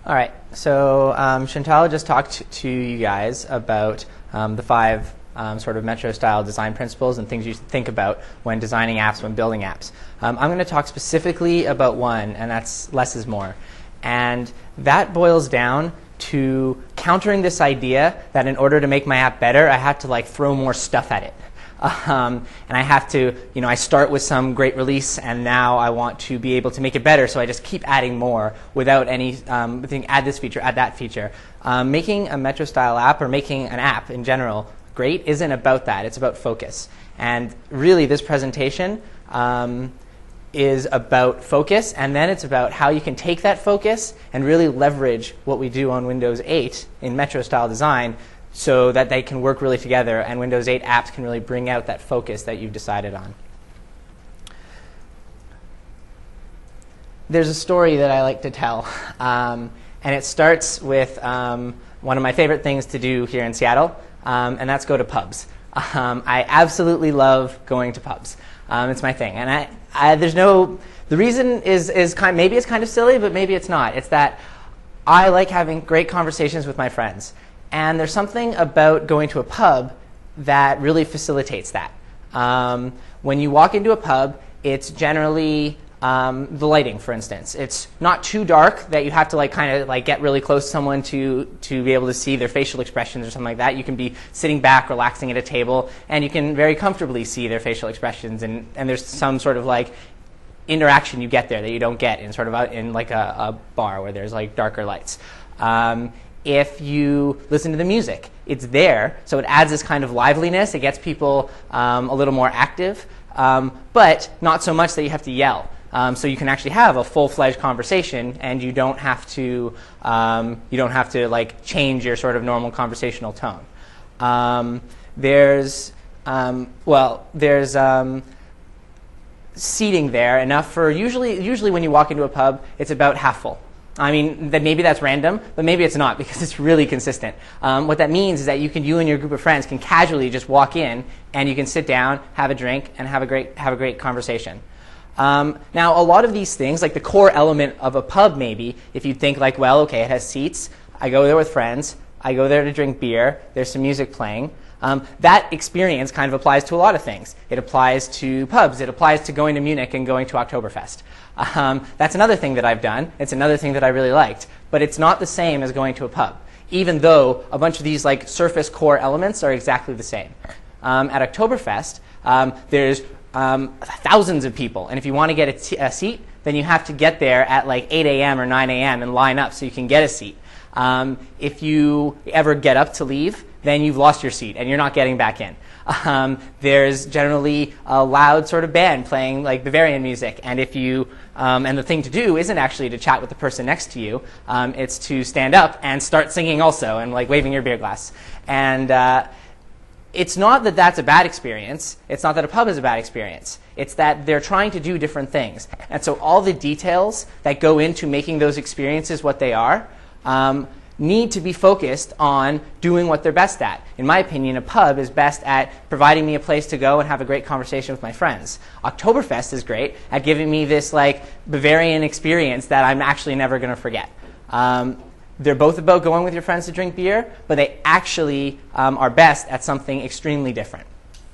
All right, so Chantal just talked to you guys about the five sort of Metro-style design principles and things you should think about when designing apps, when building apps. I'm going to talk specifically about one, and that's less is more. And that boils down to countering this idea that in order to make my app better, I have to like throw more stuff at it. And I have to, I start with some great release, and now I want to be able to make it better, so I just keep adding more without any thing, add this feature, add that feature. Making a Metro-style app, or making an app in general, great, isn't about that. It's about focus. And really, this presentation is about focus, and then it's about how you can take that focus and really leverage what we do on Windows 8 in Metro-style design so that they can work really together, and Windows 8 apps can really bring out that focus that you've decided on. There's a story that I like to tell, and it starts with one of my favorite things to do here in Seattle, and that's go to pubs. I absolutely love going to pubs. It's my thing, and the reason is maybe it's kind of silly, but maybe it's not. It's that I like having great conversations with my friends. And there's something about going to a pub that really facilitates that. When you walk into a pub, it's generally the lighting, for instance. It's not too dark that you have to get really close to someone to be able to see their facial expressions or something like that. You can be sitting back, relaxing at a table, and you can very comfortably see their facial expressions. And there's some sort of interaction you get there that you don't get in sort of a bar where there's darker lights. If you listen to the music, it's there, so it adds this kind of liveliness. It gets people a little more active, but not so much that you have to yell. So you can actually have a full-fledged conversation, and you don't have to change your sort of normal conversational tone. There's seating there enough for usually when you walk into a pub, it's about half full. I mean, maybe that's random, but maybe it's not because it's really consistent. What that means is that you and your group of friends can casually just walk in, and you can sit down, have a drink, and have a great conversation. Now, a lot of these things, like the core element of a pub, maybe, if you think okay, it has seats. I go there with friends. I go there to drink beer. There's some music playing. That experience kind of applies to a lot of things. It applies to pubs. It applies to going to Munich and going to Oktoberfest. That's another thing that I've done. It's another thing that I really liked. But it's not the same as going to a pub, even though a bunch of these surface core elements are exactly the same. At Oktoberfest, there's thousands of people. And if you want to get a seat, then you have to get there at 8 a.m. or 9 a.m. and line up so you can get a seat. If you ever get up to leave, then you've lost your seat and you're not getting back in. There's generally a loud sort of band playing Bavarian music, and and the thing to do isn't actually to chat with the person next to you. It's to stand up and start singing also and waving your beer glass. And it's not that that's a bad experience. It's not that a pub is a bad experience. It's that they're trying to do different things. And so all the details that go into making those experiences what they are need to be focused on doing what they're best at. In my opinion, a pub is best at providing me a place to go and have a great conversation with my friends. Oktoberfest is great at giving me this Bavarian experience that I'm actually never going to forget. They're both about going with your friends to drink beer, but they actually are best at something extremely different.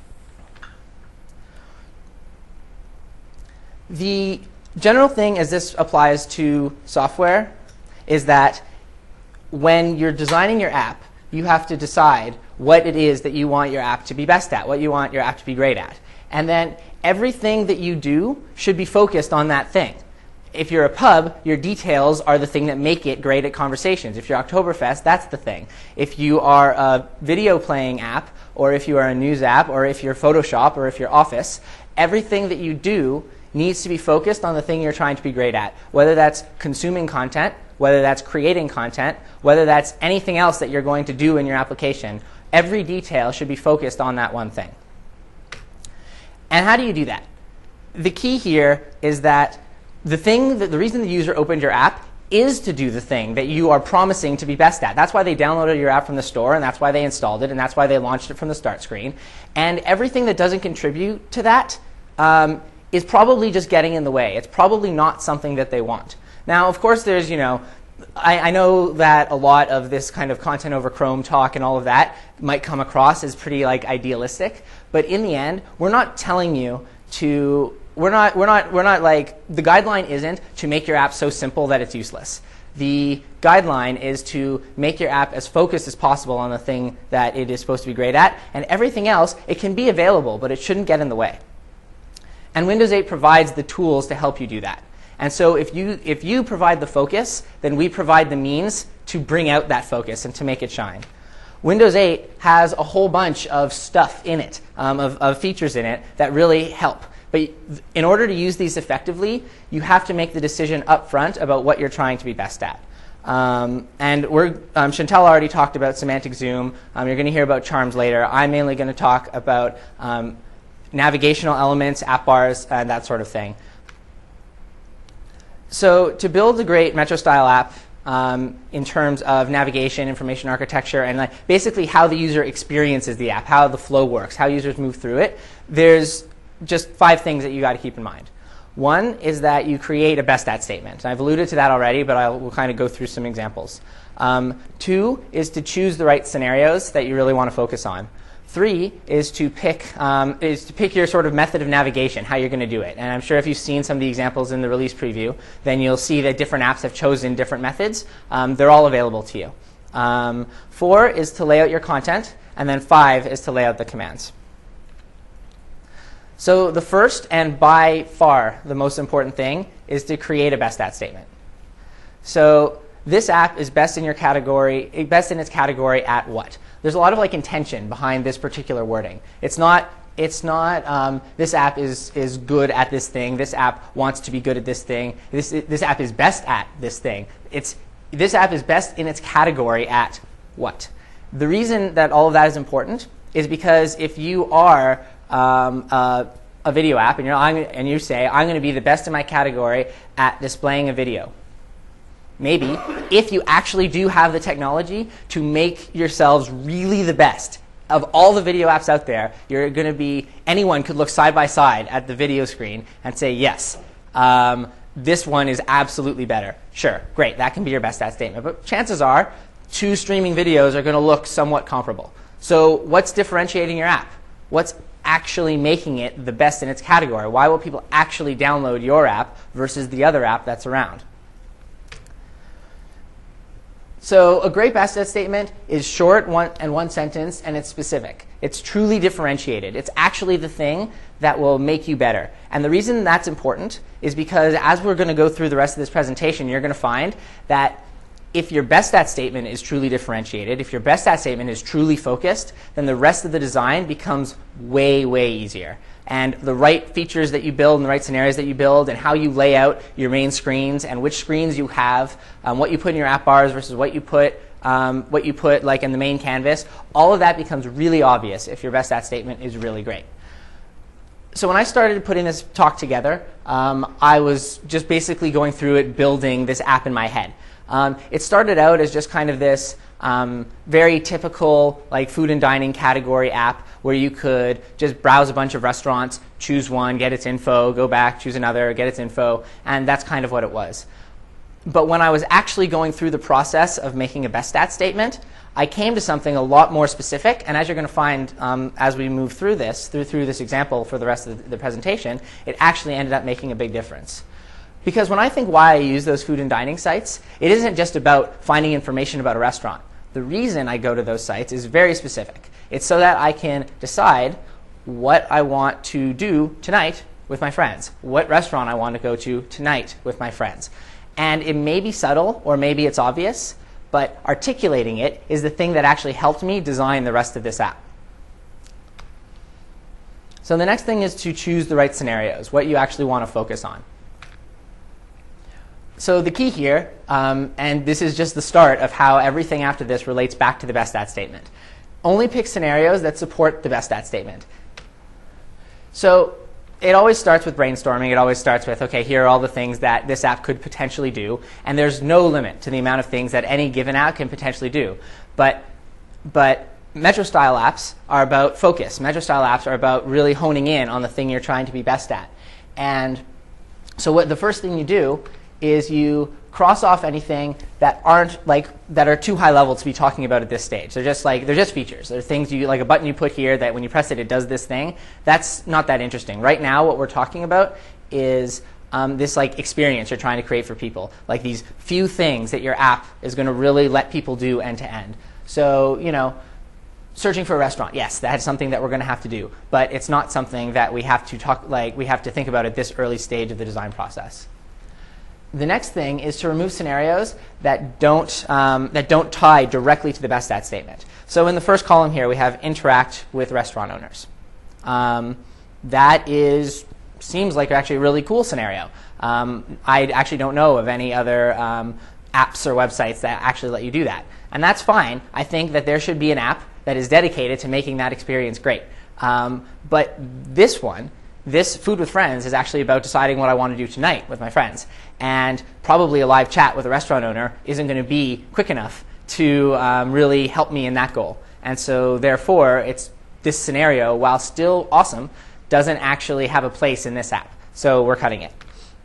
The general thing, as this applies to software, is that when you're designing your app, you have to decide what it is that you want your app to be best at, what you want your app to be great at. And then everything that you do should be focused on that thing. If you're a pub, your details are the thing that make it great at conversations. If you're Oktoberfest, that's the thing. If you are a video playing app, or if you are a news app, or if you're Photoshop, or if you're Office, everything that you do needs to be focused on the thing you're trying to be great at, whether that's consuming content, whether that's creating content, whether that's anything else that you're going to do in your application. Every detail should be focused on that one thing. And how do you do that? The key here is that the reason the user opened your app is to do the thing that you are promising to be best at. That's why they downloaded your app from the store, and that's why they installed it, and that's why they launched it from the start screen. And everything that doesn't contribute to that is probably just getting in the way. It's probably not something that they want. Now, of course, there's I know that a lot of this kind of content over Chrome talk and all of that might come across as pretty like idealistic, but in the end, we're not telling you to. We're not like, the guideline isn't to make your app so simple that it's useless. The guideline is to make your app as focused as possible on the thing that it is supposed to be great at, and everything else, it can be available, but it shouldn't get in the way. And Windows 8 provides the tools to help you do that. And so if you provide the focus, then we provide the means to bring out that focus and to make it shine. Windows 8 has a whole bunch of stuff in it, of features in it that really help. But in order to use these effectively, you have to make the decision up front about what you're trying to be best at. And Chantal already talked about semantic zoom. You're going to hear about charms later. I'm mainly going to talk about navigational elements, app bars, and that sort of thing. So to build a great Metro-style app, in terms of navigation, information architecture, and like basically how the user experiences the app, how the flow works, how users move through it, there's just 5 things that you got to keep in mind. One is that you create a best at statement. I've alluded to that already, but we'll kind of go through some examples. 2 is to choose the right scenarios that you really want to focus on. 3 is to pick your sort of method of navigation, how you're going to do it. And I'm sure if you've seen some of the examples in the release preview, then you'll see that different apps have chosen different methods. They're all available to you. 4 is to lay out your content, and then 5 is to lay out the commands. So the first and by far the most important thing is to create a best at statement. So this app is best in its category at what? There's a lot of like intention behind this particular wording. It's not this app is good at this thing. This app wants to be good at this thing. This app is best at this thing. This app is best in its category at what? The reason that all of that is important is because if you are a video app and you say, I'm going to be the best in my category at displaying a video. Maybe if you actually do have the technology to make yourselves really the best of all the video apps out there, you're going to be, anyone could look side by side at the video screen and say, yes, this one is absolutely better. Sure, great, that can be your best at statement. But chances are, 2 streaming videos are going to look somewhat comparable. So what's differentiating your app? What's actually making it the best in its category? Why will people actually download your app versus the other app that's around? So a great best at statement is short, one sentence, and it's specific. It's truly differentiated. It's actually the thing that will make you better. And the reason that's important is because as we're going to go through the rest of this presentation, you're going to find that if your best at statement is truly differentiated, if your best at statement is truly focused, then the rest of the design becomes way, way easier. And the right features that you build and the right scenarios that you build and how you lay out your main screens and which screens you have, what you put in your app bars versus what you put like in the main canvas, all of that becomes really obvious if your best at statement is really great. So when I started putting this talk together, I was just basically going through it, building this app in my head. It started out as just kind of this very typical like food and dining category app where you could just browse a bunch of restaurants, choose one, get its info, go back, choose another, get its info, and that's kind of what it was. But when I was actually going through the process of making a best at statement, I came to something a lot more specific, and as you're going to find as we move through this, through this example for the rest of the presentation, it actually ended up making a big difference. Because when I think why I use those food and dining sites, it isn't just about finding information about a restaurant. The reason I go to those sites is very specific. It's so that I can decide what I want to do tonight with my friends, what restaurant I want to go to tonight with my friends. And it may be subtle or maybe it's obvious, but articulating it is the thing that actually helped me design the rest of this app. So the next thing is to choose the right scenarios, what you actually want to focus on. So the key here, and this is just the start of how everything after this relates back to the best at statement. Only pick scenarios that support the best at statement. So it always starts with brainstorming. It always starts with, okay, here are all the things that this app could potentially do. And there's no limit to the amount of things that any given app can potentially do. But Metro-style apps are about focus. Metro-style apps are about really honing in on the thing you're trying to be best at. And so the first thing you do is you cross off anything that are too high level to be talking about at this stage. They're just features. They're things like a button you put here that when you press it, it does this thing. That's not that interesting. Right now, what we're talking about is this experience you're trying to create for people, like these few things that your app is going to really let people do end to end. So, searching for a restaurant, yes, that's something that we're going to have to do, but it's not something that we have to think about at this early stage of the design process. The next thing is to remove scenarios that don't tie directly to the best at statement. So in the first column here, we have interact with restaurant owners. That seems like actually a really cool scenario. I actually don't know of any other apps or websites that actually let you do that. And that's fine. I think that there should be an app that is dedicated to making that experience great. But this Food with Friends, is actually about deciding what I want to do tonight with my friends. And probably a live chat with a restaurant owner isn't going to be quick enough to really help me in that goal. And so therefore, this scenario, while still awesome, doesn't actually have a place in this app. So we're cutting it.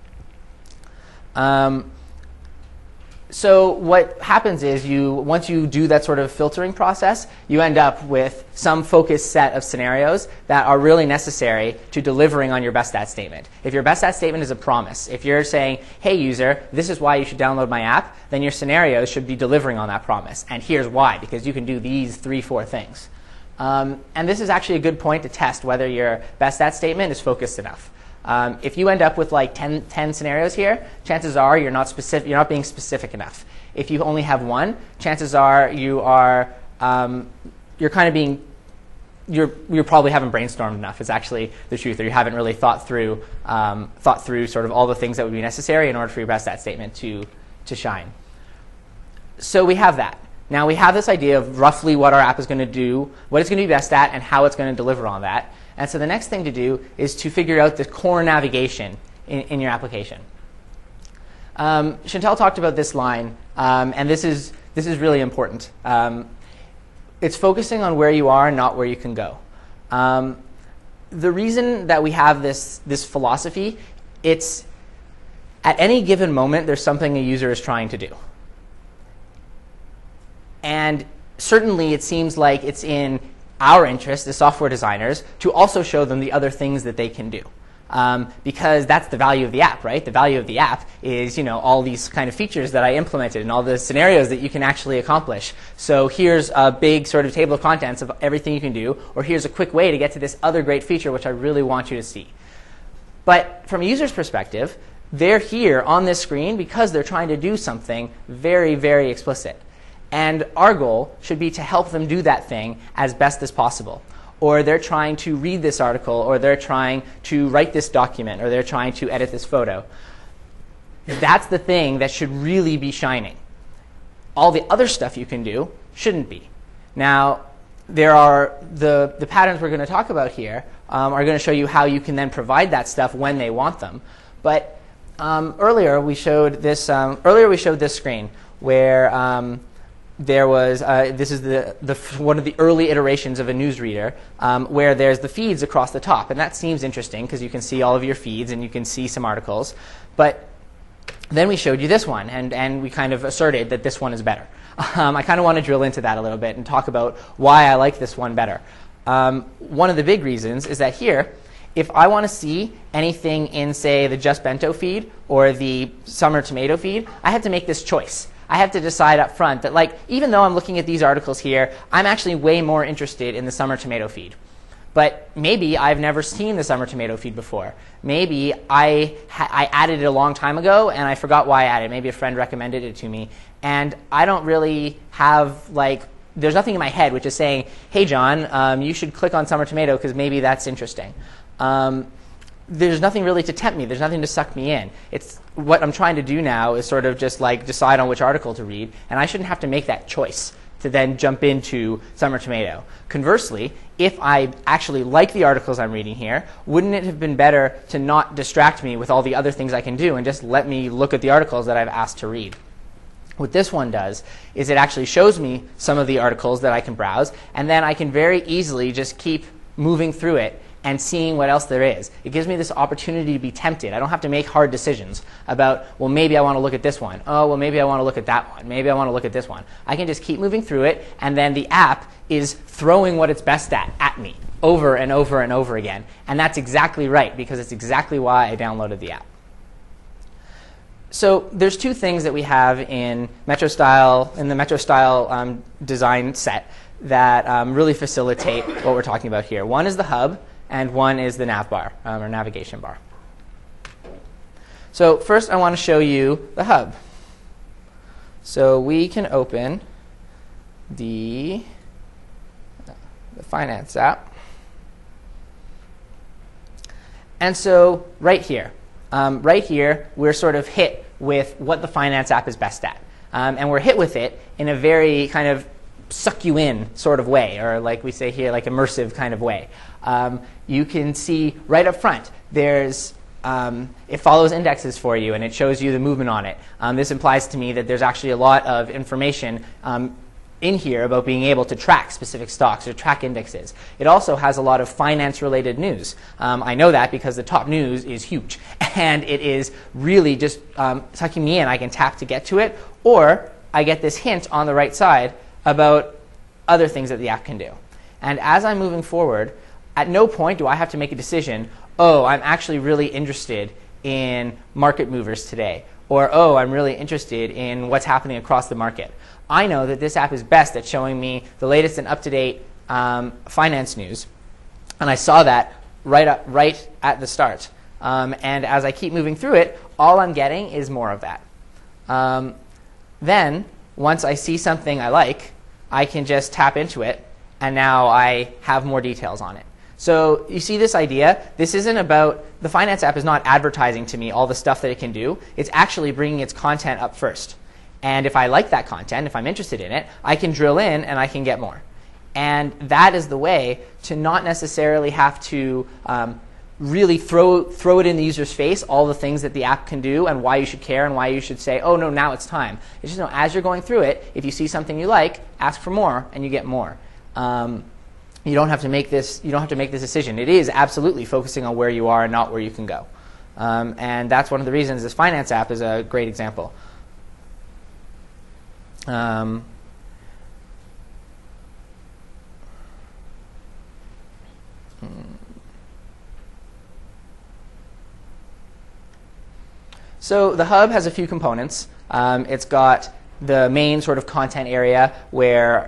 So what happens is once you do that sort of filtering process, you end up with some focused set of scenarios that are really necessary to delivering on your best at statement. If your best at statement is a promise, if you're saying, hey user, this is why you should download my app, then your scenarios should be delivering on that promise. And here's why, because you can do these 3-4 things. And this is actually a good point to test whether your best at statement is focused enough. If you end up with 10 scenarios here, chances are you're not being specific enough. If you only have one, chances are you probably haven't brainstormed enough. Is actually the truth, or you haven't really thought through sort of all the things that would be necessary in order for your best at statement to shine. So we have that. Now we have this idea of roughly what our app is going to do, what it's going to be best at, and how it's going to deliver on that. And so the next thing to do is to figure out the core navigation in your application. Chantal talked about this line, and this is really important. It's focusing on where you are, not where you can go. The reason that we have this philosophy, it's at any given moment there's something a user is trying to do. And certainly it seems like it's in our interest as software designers to also show them the other things that they can do. Because that's the value of the app, right? The value of the app is, all these kind of features that I implemented and all the scenarios that you can actually accomplish. So here's a big sort of table of contents of everything you can do, or here's a quick way to get to this other great feature which I really want you to see. But from a user's perspective, they're here on this screen because they're trying to do something very, very explicit. And our goal should be to help them do that thing as best as possible. Or they're trying to read this article, or they're trying to write this document, or they're trying to edit this photo. That's the thing that should really be shining. All the other stuff you can do shouldn't be. Now, there are the patterns we're going to talk about here are going to show you how you can then provide that stuff when they want them. But earlier we showed this screen where there was this is one of the early iterations of a newsreader where there's the feeds across the top, and that seems interesting because you can see all of your feeds and you can see some articles. But then we showed you this one, and we kind of asserted that this one is better. I kind of want to drill into that a little bit and talk about why I like this one better. One of the big reasons is that here, if I want to see anything in, say, the Just Bento feed or the Summer Tomato feed, I have to make this choice. I have to decide up front that, even though I'm looking at these articles here, I'm actually way more interested in the Summer Tomato feed. But maybe I've never seen the Summer Tomato feed before. Maybe I added it a long time ago, and I forgot why I added it. Maybe a friend recommended it to me. And I don't really have, there's nothing in my head which is saying, hey, John, you should click on Summer Tomato because maybe that's interesting. There's nothing really to tempt me. There's nothing to suck me in. What I'm trying to do now is sort of just decide on which article to read, and I shouldn't have to make that choice to then jump into Summer Tomato. Conversely, if I actually like the articles I'm reading here, wouldn't it have been better to not distract me with all the other things I can do and just let me look at the articles that I've asked to read? What this one does is it actually shows me some of the articles that I can browse, and then I can very easily just keep moving through it and seeing what else there is. It gives me this opportunity to be tempted. I don't have to make hard decisions about, well, maybe I want to look at this one. Oh, well, maybe I want to look at that one. Maybe I want to look at this one. I can just keep moving through it, and then the app is throwing what it's best at me over and over and over again. And that's exactly right, because it's exactly why I downloaded the app. So there's two things that we have in the MetroStyle design set that really facilitate what we're talking about here. One is the hub, and one is the nav bar, or navigation bar. So first I want to show you the hub. So we can open the finance app. And so right here, we're sort of hit with what the finance app is best at. And we're hit with it in a very kind of suck you in sort of way, or like we say here, like immersive kind of way. You can see right up front, there's it follows indexes for you, and it shows you the movement on it. This implies to me that there's actually a lot of information in here about being able to track specific stocks or track indexes. It also has a lot of finance-related news. I know that because the top news is huge, and it is really just sucking me in. I can tap to get to it, or I get this hint on the right side about other things that the app can do. And as I'm moving forward, at no point do I have to make a decision, oh, I'm actually really interested in market movers today, or oh, I'm really interested in what's happening across the market. I know that this app is best at showing me the latest and up-to-date finance news, and I saw that right at the start. And as I keep moving through it, all I'm getting is more of that. Then, once I see something I like, I can just tap into it, and now I have more details on it. So you see this idea? This isn't about, the finance app is not advertising to me all the stuff that it can do. It's actually bringing its content up first. And if I like that content, if I'm interested in it, I can drill in and I can get more. And that is the way to not necessarily have to really throw it in the user's face, all the things that the app can do and why you should care and why you should say, oh, no, now it's time. It's just, as you're going through it, if you see something you like, ask for more and you get more. You don't have to make this decision. It is absolutely focusing on where you are and not where you can go. And that's one of the reasons this finance app is a great example. So the hub has a few components. It's got the main sort of content area where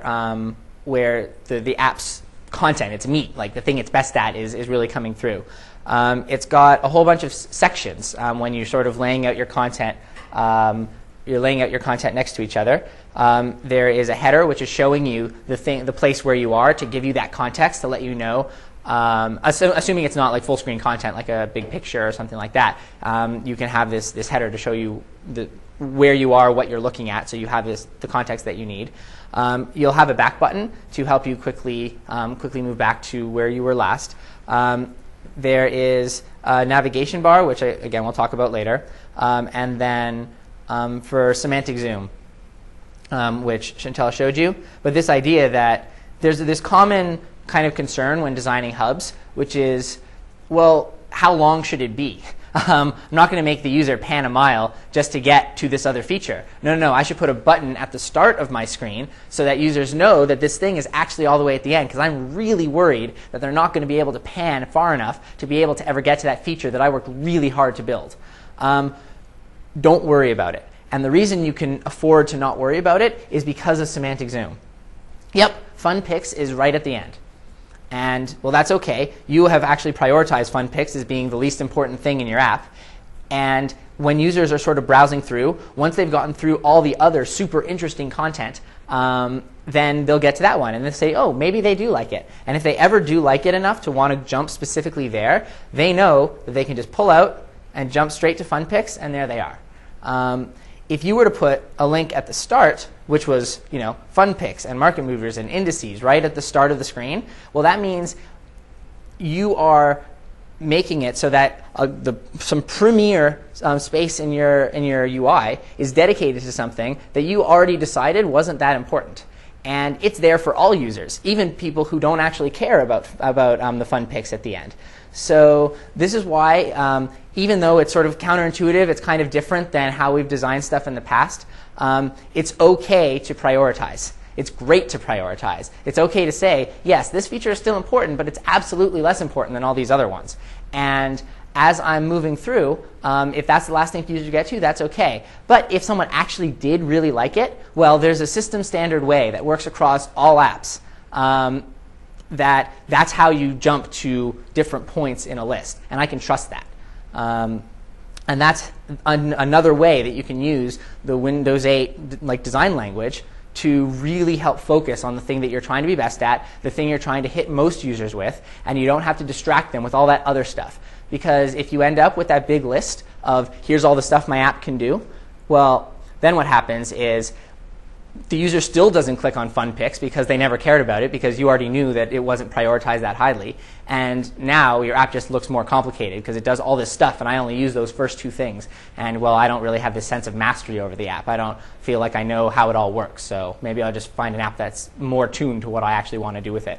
the app's content, its meat, like the thing it's best at, is really coming through. It's got a whole bunch of sections when you're sort of laying out your content. You're laying out your content next to each other. There is a header which is showing you the place where you are to give you that context to let you know. Assuming it's not like full screen content, like a big picture or something like that, you can have this header to show you where you are, what you're looking at, so you have the context that you need. You'll have a back button to help you quickly move back to where you were last. There is a navigation bar, which again we'll talk about later, and then for semantic zoom, which Chantal showed you. But this idea that there's this common kind of concern when designing hubs, which is, well, how long should it be? I'm not going to make the user pan a mile just to get to this other feature. No, I should put a button at the start of my screen so that users know that this thing is actually all the way at the end, because I'm really worried that they're not going to be able to pan far enough to be able to ever get to that feature that I worked really hard to build. Don't worry about it. And the reason you can afford to not worry about it is because of semantic zoom. Yep, Fun Picks is right at the end. And, well, that's okay. You have actually prioritized Fun Picks as being the least important thing in your app. And when users are sort of browsing through, once they've gotten through all the other super interesting content, then they'll get to that one. And they'll say, oh, maybe they do like it. And if they ever do like it enough to want to jump specifically there, they know that they can just pull out and jump straight to Fun Picks, and there they are. If you were to put a link at the start, which was, Fun Picks and market movers and indices right at the start of the screen, well, that means you are making it so that some premier space in your UI is dedicated to something that you already decided wasn't that important. And it's there for all users, even people who don't actually care about the fun pics at the end. So this is why, even though it's sort of counterintuitive, it's kind of different than how we've designed stuff in the past, it's okay to prioritize. It's great to prioritize. It's okay to say, yes, this feature is still important, but it's absolutely less important than all these other ones. And as I'm moving through, if that's the last thing for users to get to, that's okay. But if someone actually did really like it, well, there's a system standard way that works across all apps. That's how you jump to different points in a list, and I can trust that. And that's another way that you can use the Windows 8 design language to really help focus on the thing that you're trying to be best at, the thing you're trying to hit most users with, and you don't have to distract them with all that other stuff. Because if you end up with that big list of here's all the stuff my app can do, well, then what happens is the user still doesn't click on fun pics because they never cared about it because you already knew that it wasn't prioritized that highly. And now your app just looks more complicated because it does all this stuff and I only use those first two things. And well, I don't really have this sense of mastery over the app. I don't feel like I know how it all works. So maybe I'll just find an app that's more tuned to what I actually want to do with it.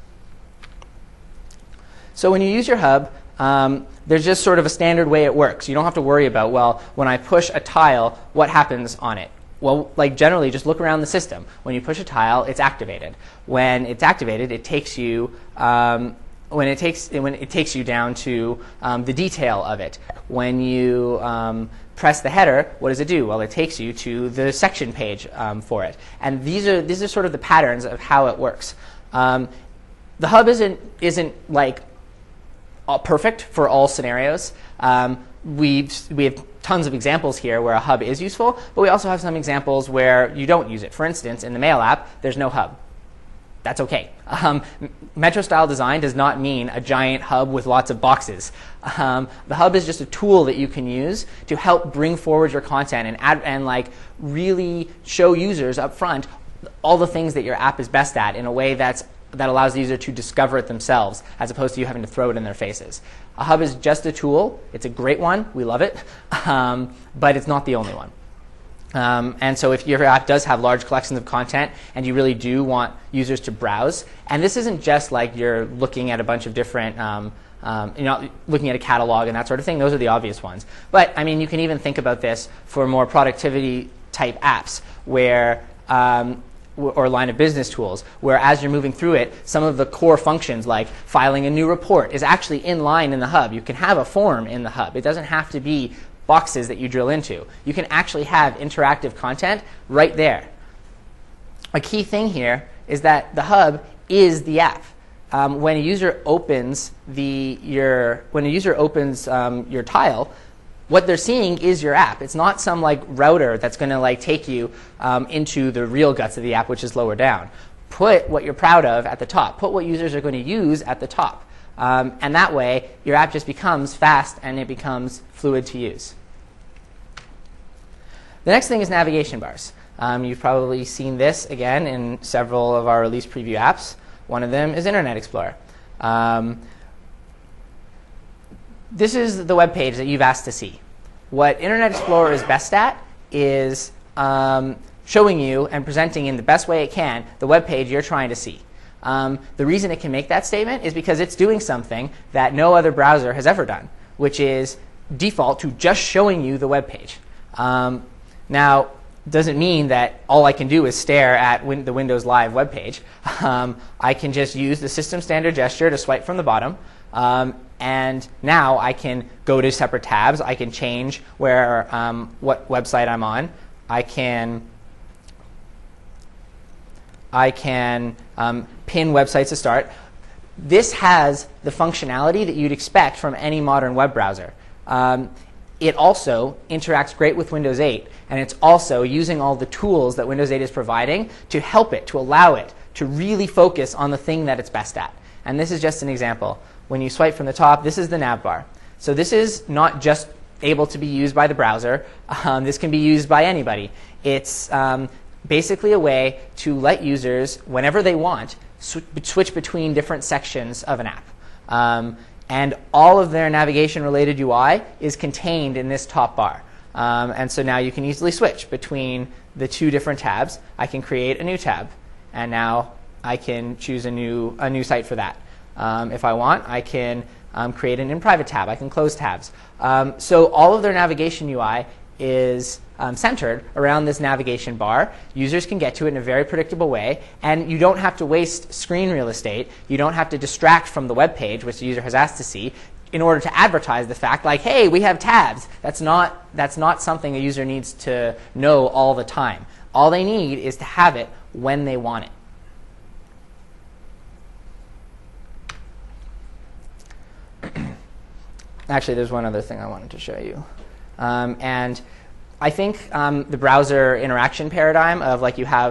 So when you use your hub, there's just sort of a standard way it works. You don't have to worry about, well, when I push a tile, what happens on it? Well, generally, just look around the system. When you push a tile, it's activated. When it's activated, it takes you when it takes you down to the detail of it. When you press the header, what does it do? Well, it takes you to the section page for it. And these are sort of the patterns of how it works. The hub isn't like perfect for all scenarios. We have tons of examples here where a hub is useful, but we also have some examples where you don't use it. For instance, in the Mail app, there's no hub. That's okay. Metro style design does not mean a giant hub with lots of boxes. The hub is just a tool that you can use to help bring forward your content and really show users up front all the things that your app is best at in a way that allows the user to discover it themselves, as opposed to you having to throw it in their faces. A hub is just a tool. It's a great one. We love it. But it's not the only one. And so if your app does have large collections of content and you really do want users to browse, and this isn't just like you're looking at a bunch of different, looking at a catalog and that sort of thing. Those are the obvious ones. But, I mean, you can even think about this for more productivity type apps where or line of business tools, where as you're moving through it, some of the core functions like filing a new report is actually in line in the hub. You can have a form in the hub. It doesn't have to be boxes that you drill into. You can actually have interactive content right there. A key thing here is that the hub is the app. When a user opens your tile, what they're seeing is your app. It's not some router that's going to take you into the real guts of the app, which is lower down. Put what you're proud of at the top. Put what users are going to use at the top. And that way, your app just becomes fast and it becomes fluid to use. The next thing is navigation bars. You've probably seen this again in several of our release preview apps. One of them is Internet Explorer. This is the web page that you've asked to see. What Internet Explorer is best at is showing you and presenting in the best way it can the web page you're trying to see. The reason it can make that statement is because it's doing something that no other browser has ever done, which is default to just showing you the web page. Now, doesn't mean that all I can do is stare at the Windows Live web page. I can just use the system standard gesture to swipe from the bottom. And now I can go to separate tabs. I can change what website I'm on. I can pin websites to start. This has the functionality that you'd expect from any modern web browser. It also interacts great with Windows 8, and it's also using all the tools that Windows 8 is providing to help it, to allow it to really focus on the thing that it's best at. And this is just an example. When you swipe from the top, this is the nav bar. So this is not just able to be used by the browser. This can be used by anybody. It's basically a way to let users, whenever they want, switch between different sections of an app. And all of their navigation-related UI is contained in this top bar. And so now you can easily switch between the two different tabs. I can create a new tab. and now I can choose a new site for that. If I want, I can create an in private tab. I can close tabs. So all of their navigation UI is centered around this navigation bar. Users can get to it in a very predictable way, and you don't have to waste screen real estate. You don't have to distract from the web page, which the user has asked to see, in order to advertise the fact, like, hey, we have tabs. That's not something a user needs to know all the time. All they need is to have it when they want it. Actually, there's one other thing I wanted to show you. And I think the browser interaction paradigm of like you have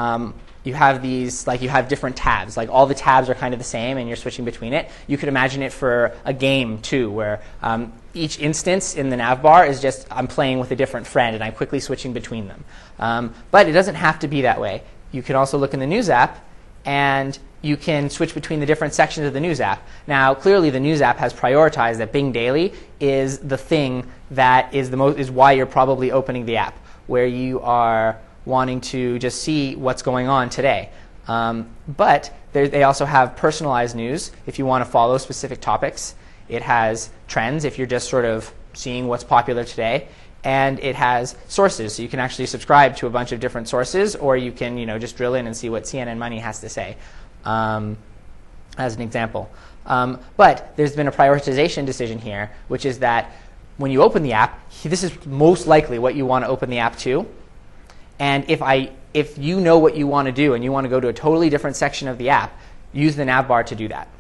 different tabs. Like all the tabs are kind of the same, and you're switching between it. You could imagine it for a game too, where each instance in the nav bar is just I'm playing with a different friend, and I'm quickly switching between them. But it doesn't have to be that way. You can also look in the News app, and you can switch between the different sections of the News app. Now, clearly, the News app has prioritized that Bing Daily is the thing that is why you're probably opening the app, where you are wanting to just see what's going on today. But they also have personalized news if you want to follow specific topics. It has trends if you're just sort of seeing what's popular today. And it has sources, so you can actually subscribe to a bunch of different sources, or you can just drill in and see what CNN Money has to say, as an example. But there's been a prioritization decision here, which is that when you open the app, this is most likely what you want to open the app to. And if you know what you want to do and you want to go to a totally different section of the app, use the nav bar to do that.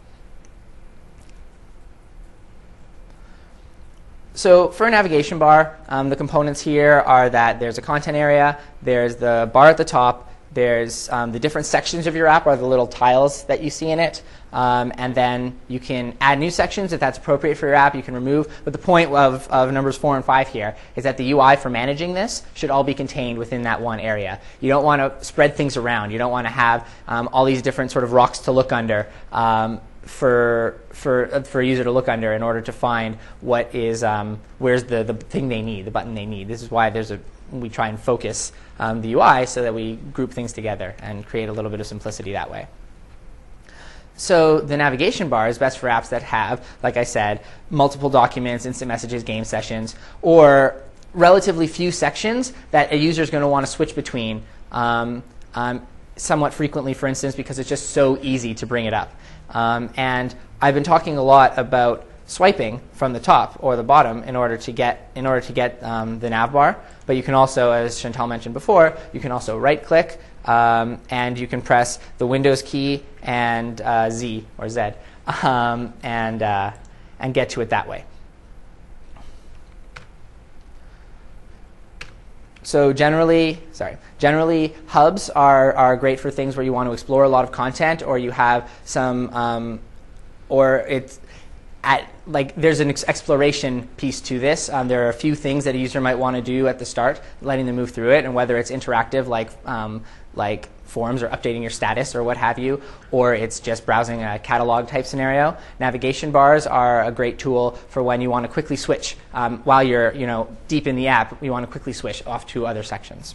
So for a navigation bar, the components here are that there's a content area, there's the bar at the top, there's the different sections of your app are the little tiles that you see in it, and then you can add new sections if that's appropriate for your app. You can remove. But the point of numbers 4 and 5 here is that the UI for managing this should all be contained within that one area. You don't want to spread things around. You don't want to have all these different sort of rocks to look under. For a user to look under in order to find what is where's the thing they need, the button they need. This is why we try and focus the UI so that we group things together and create a little bit of simplicity that way. So the navigation bar is best for apps that have, like I said, multiple documents, instant messages, game sessions, or relatively few sections that a user is going to want to switch between somewhat frequently, for instance, because it's just so easy to bring it up. And I've been talking a lot about swiping from the top or the bottom in order to get the nav bar. But you can also, as Chantal mentioned before, you can also right-click and you can press the Windows key and Z or Z and get to it that way. So generally, hubs are great for things where you want to explore a lot of content, or you have some, there's an exploration piece to this. There are a few things that a user might want to do at the start, letting them move through it, and whether it's interactive, like forums or updating your status or what have you, or it's just browsing a catalog type scenario. Navigation bars are a great tool for when you want to quickly switch while you're deep in the app. You want to quickly switch off to other sections.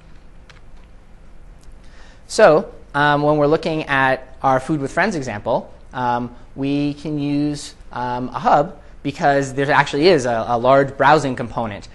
So when we're looking at our Food with Friends example, we can use a hub because there actually is a large browsing component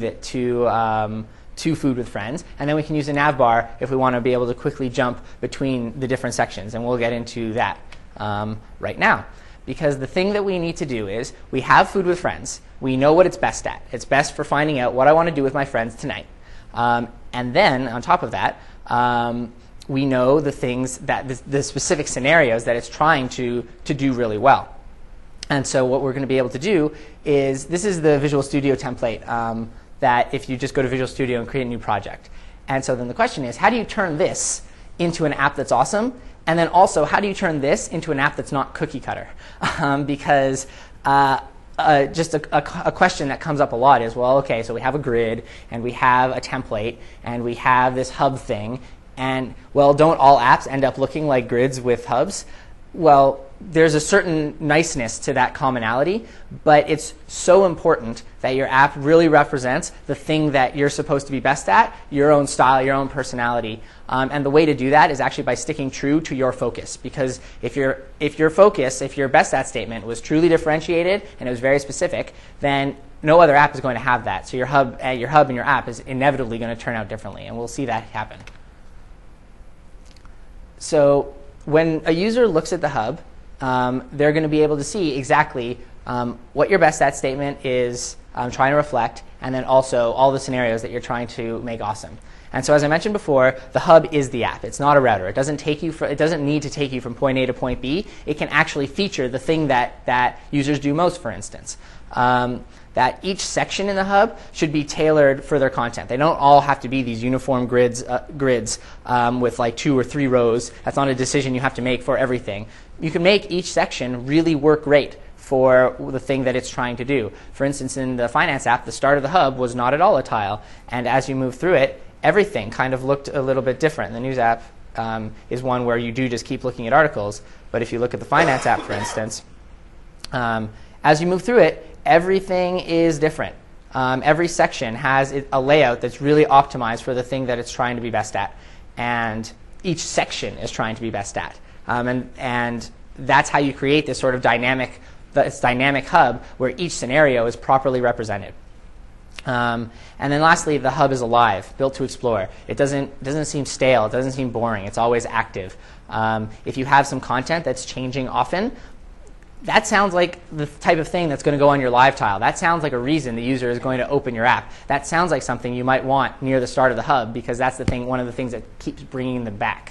to Food with Friends, and then we can use a nav bar if we want to be able to quickly jump between the different sections, and we'll get into that right now. Because the thing that we need to do is we have Food with Friends. We know what it's best at. It's best for finding out what I want to do with my friends tonight. And then on top of that, we know the things that the specific scenarios that it's trying to do really well. And so what we're going to be able to do is, this is the Visual Studio template that if you just go to Visual Studio and create a new project. And so then the question is, how do you turn this into an app that's awesome? And then also, how do you turn this into an app that's not cookie cutter? Because just a question that comes up a lot is, well, okay, so we have a grid, and we have a template, and we have this hub thing, and, well, don't all apps end up looking like grids with hubs? Well, there's a certain niceness to that commonality, but it's so important that your app really represents the thing that you're supposed to be best at, your own style, your own personality. And the way to do that is actually by sticking true to your focus. Because if your focus, if your best at statement was truly differentiated and it was very specific, then no other app is going to have that. So your hub and your app is inevitably going to turn out differently, and we'll see that happen. So when a user looks at the hub, they're going to be able to see exactly what your best at statement is trying to reflect, and then also all the scenarios that you're trying to make awesome. And so, as I mentioned before, the hub is the app. It's not a router. It doesn't need to take you from point A to point B. It can actually feature the thing that users do most, for instance. That each section in the hub should be tailored for their content. They don't all have to be these uniform grids with like 2 or 3 rows. That's not a decision you have to make for everything. You can make each section really work great for the thing that it's trying to do. For instance, in the finance app, the start of the hub was not at all a tile. And as you move through it, everything kind of looked a little bit different. The news app is one where you do just keep looking at articles. But if you look at the finance app, for instance, as you move through it, everything is different. Every section has a layout that's really optimized for the thing that it's trying to be best at. And each section is trying to be best at. And that's how you create this sort of dynamic hub where each scenario is properly represented. And then lastly, the hub is alive, built to explore. It doesn't seem stale. It doesn't seem boring. It's always active. If you have some content that's changing often, that sounds like the type of thing that's going to go on your live tile. That sounds like a reason the user is going to open your app. That sounds like something you might want near the start of the hub, because that's one of the things that keeps bringing them back.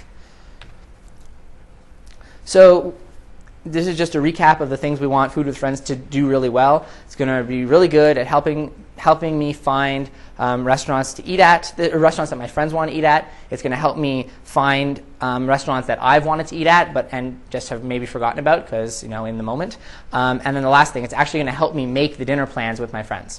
So this is just a recap of the things we want Food with Friends to do really well. It's going to be really good at helping me find restaurants to eat at, restaurants that my friends want to eat at. It's going to help me find restaurants that I've wanted to eat at and just have maybe forgotten about because, in the moment. And then the last thing, it's actually going to help me make the dinner plans with my friends.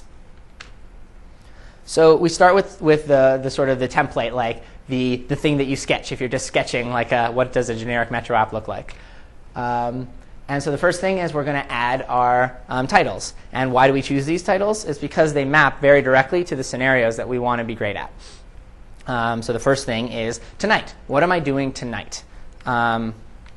So we start with the sort of the template, like the thing that you sketch if you're just sketching, like what does a generic Metro app look like. And so the first thing is we're going to add our titles. And why do we choose these titles? It's because they map very directly to the scenarios that we want to be great at. So the first thing is tonight. What am I doing tonight? And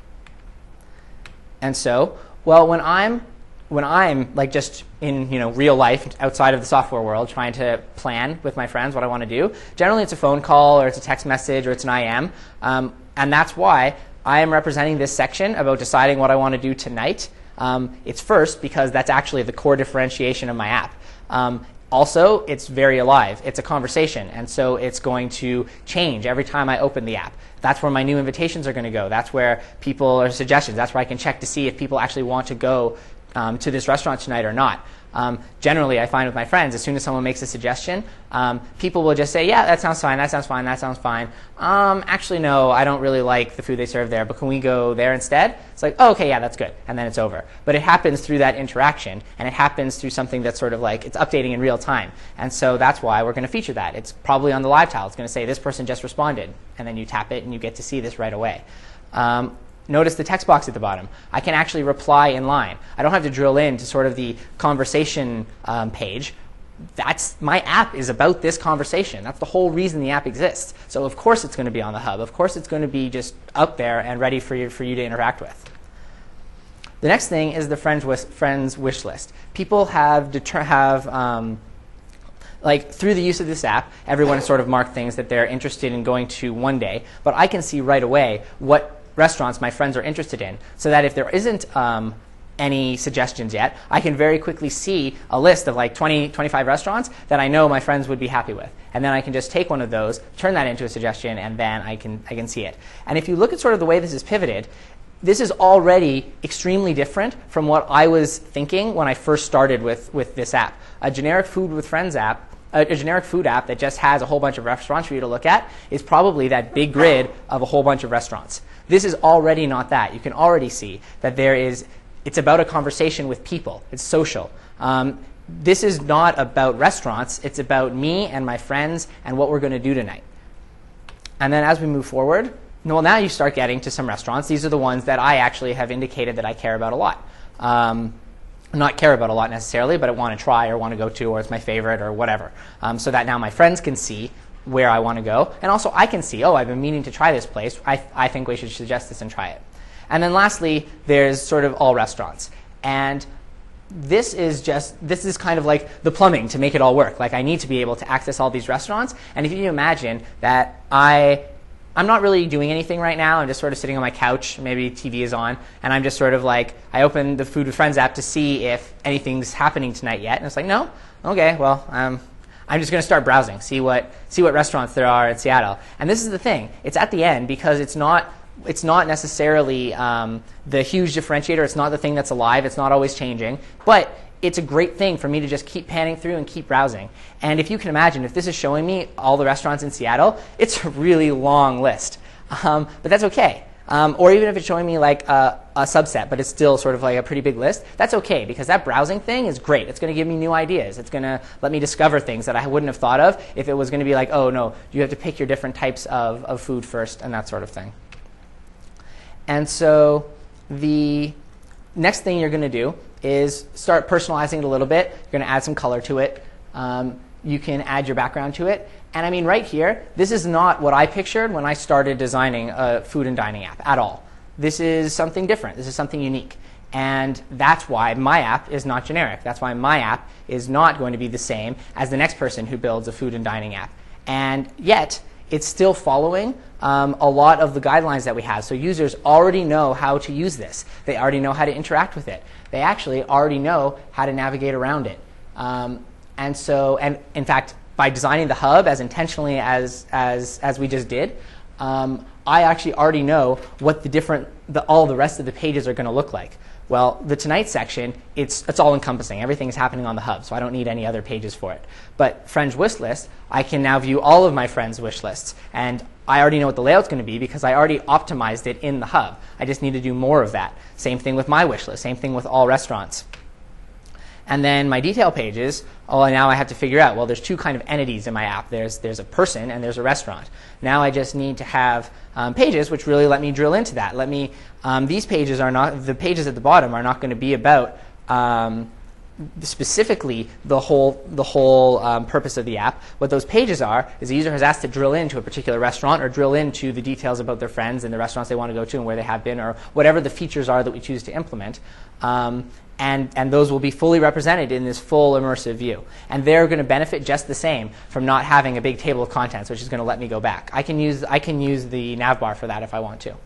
so, well, when I'm like just in real life outside of the software world trying to plan with my friends what I want to do, generally it's a phone call or it's a text message or it's an IM. And that's why I am representing this section about deciding what I want to do tonight. It's first because that's actually the core differentiation of my app. Also, it's very alive. It's a conversation, and so it's going to change every time I open the app. That's where my new invitations are going to go. That's where people or suggestions. That's where I can check to see if people actually want to go to this restaurant tonight or not. Generally, I find with my friends, as soon as someone makes a suggestion, people will just say, yeah, that sounds fine, that sounds fine, that sounds fine. Actually, no, I don't really like the food they serve there, but can we go there instead? It's like, oh, okay, yeah, that's good. And then it's over. But it happens through that interaction, and it happens through something that's sort of like, it's updating in real time. And so that's why we're going to feature that. It's probably on the live tile. It's going to say, this person just responded. And then you tap it, and you get to see this right away. Notice the text box at the bottom. I can actually reply in line. I don't have to drill into sort of the conversation page. My app is about this conversation. That's the whole reason the app exists. So of course it's going to be on the hub. Of course it's going to be just up there and ready for you to interact with. The next thing is the friends wish list. People like through the use of this app, everyone has sort of marked things that they're interested in going to one day. But I can see right away what restaurants my friends are interested in, so that if there isn't any suggestions yet, I can very quickly see a list of like 20, 25 restaurants that I know my friends would be happy with. And then I can just take one of those, turn that into a suggestion, and then I can see it. And if you look at sort of the way this is pivoted, this is already extremely different from what I was thinking when I first started with this app. A generic Food with Friends app, a generic food app that just has a whole bunch of restaurants for you to look at is probably that big grid of a whole bunch of restaurants. This is already not that. You can already see that it's about a conversation with people. It's social. This is not about restaurants. It's about me and my friends and what we're going to do tonight. And then as we move forward, Well, now you start getting to some restaurants. These are the ones that I actually have indicated that I care about a lot. Not care about a lot necessarily, but I want to try or want to go to, or it's my favorite or whatever. So that now my friends can see where I want to go. And also I can see, oh, I've been meaning to try this place. I think we should suggest this and try it. And then lastly, there's sort of all restaurants. And this is kind of like the plumbing to make it all work. Like I need to be able to access all these restaurants. And if you imagine that I'm not really doing anything right now. I'm just sort of sitting on my couch. Maybe TV is on. And I'm just sort of like, I open the Food with Friends app to see if anything's happening tonight yet. And it's like, no? Okay, well, I'm just going to start browsing, see what restaurants there are in Seattle. And this is the thing. It's at the end because it's not necessarily the huge differentiator. It's not the thing that's alive. It's not always changing. But it's a great thing for me to just keep panning through and keep browsing. And if you can imagine, if this is showing me all the restaurants in Seattle, it's a really long list. But that's okay. Or even if it's showing me like a subset, but it's still sort of like a pretty big list, that's okay, because that browsing thing is great. It's going to give me new ideas. It's going to let me discover things that I wouldn't have thought of if it was going to be like, oh no, you have to pick your different types of food first and that sort of thing. And so the next thing you're going to do is start personalizing it a little bit. You're going to add some color to it. You can add your background to it. And I mean, right here, this is not what I pictured when I started designing a food and dining app at all. This is something different. This is something unique. And that's why my app is not generic. That's why my app is not going to be the same as the next person who builds a food and dining app. And yet, it's still following a lot of the guidelines that we have. So users already know how to use this. They already know how to interact with it. They actually already know how to navigate around it. And in fact, by designing the hub as intentionally as we just did, I actually already know what all the rest of the pages are going to look like. Well, the Tonight section, it's all encompassing. Everything is happening on the hub, so I don't need any other pages for it. But Friends wish list, I can now view all of my friends' wish lists. And I already know what the layout's going to be because I already optimized it in the hub. I just need to do more of that. Same thing with my wish list. Same thing with all restaurants. And then my detail pages, now I have to figure out, well, there's two kind of entities in my app. There's a person and there's a restaurant. Now I just need to have pages which really let me drill into that. These pages are not, the pages at the bottom are not going to be about specifically the whole purpose of the app. What those pages are is the user has asked to drill into a particular restaurant or drill into the details about their friends and the restaurants they want to go to and where they have been, or whatever the features are that we choose to implement. And those will be fully represented in this full immersive view. And they're going to benefit just the same from not having a big table of contents, which is going to let me go back. I can use the navbar for that if I want to.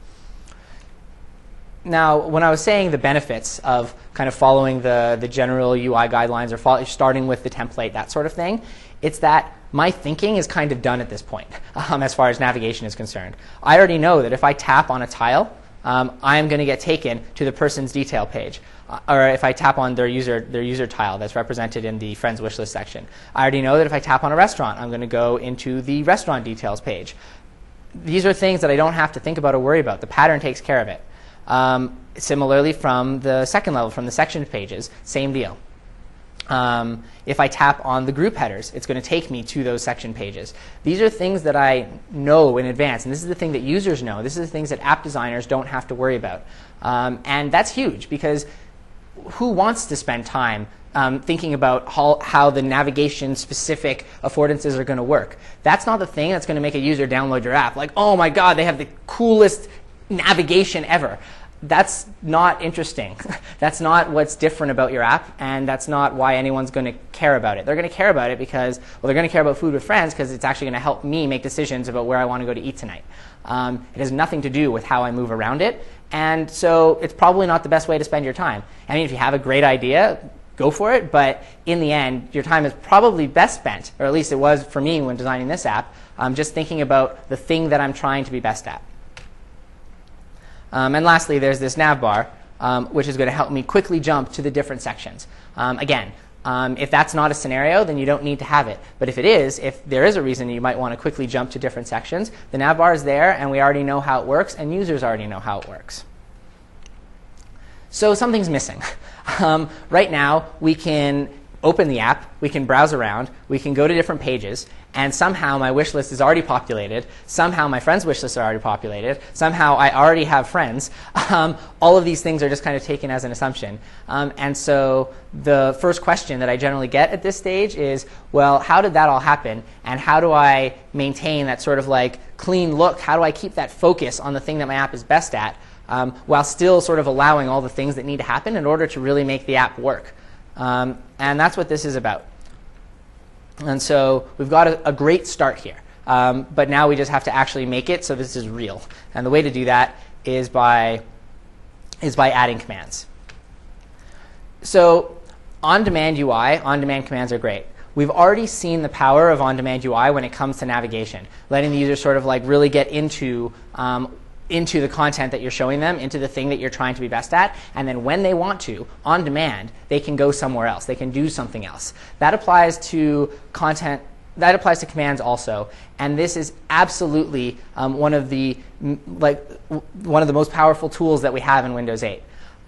Now, when I was saying the benefits of kind of following the general UI guidelines or starting with the template, that sort of thing, it's that my thinking is kind of done at this point as far as navigation is concerned. I already know that if I tap on a tile, I am going to get taken to the person's detail page. Or if I tap on their user tile that's represented in the Friends Wishlist section. I already know that if I tap on a restaurant, I'm going to go into the restaurant details page. These are things that I don't have to think about or worry about. The pattern takes care of it. Similarly, from the second level, from the section pages, same deal. If I tap on the group headers, it's going to take me to those section pages. These are things that I know in advance, and this is the thing that users know. This is the things that app designers don't have to worry about. And that's huge, because who wants to spend time thinking about how the navigation-specific affordances are going to work? That's not the thing that's going to make a user download your app. Like, oh my god, they have the coolest navigation ever. That's not interesting. That's not what's different about your app, and that's not why anyone's going to care about it. They're going to care about it because, well, they're going to care about Food with Friends because it's actually going to help me make decisions about where I want to go to eat tonight. It has nothing to do with how I move around it, and so it's probably not the best way to spend your time. I mean, if you have a great idea, go for it, but in the end, your time is probably best spent, or at least it was for me when designing this app, just thinking about the thing that I'm trying to be best at. And lastly, there's this navbar, which is going to help me quickly jump to the different sections. Again, if that's not a scenario, then you don't need to have it. But if it is, if there is a reason you might want to quickly jump to different sections, the navbar is there, and we already know how it works, and users already know how it works. So something's missing. Right now, we can open the app, we can browse around, we can go to different pages, and somehow my wish list is already populated, somehow my friends' wish lists are already populated, somehow I already have friends, all of these things are just kind of taken as an assumption. And so the first question that I generally get at this stage is, well, how did that all happen? And how do I maintain that sort of like clean look? How do I keep that focus on the thing that my app is best at, while still sort of allowing all the things that need to happen in order to really make the app work? And that's what this is about. And so we've got a great start here. But now we just have to actually make it so this is real. And the way to do that is by adding commands. So on-demand UI, on-demand commands are great. We've already seen the power of on-demand UI when it comes to navigation, letting the user sort of like really get into the content that you're showing them, into the thing that you're trying to be best at, and then when they want to, on demand, they can go somewhere else. They can do something else. That applies to content. That applies to commands also, and this is absolutely one of the most powerful tools that we have in Windows 8.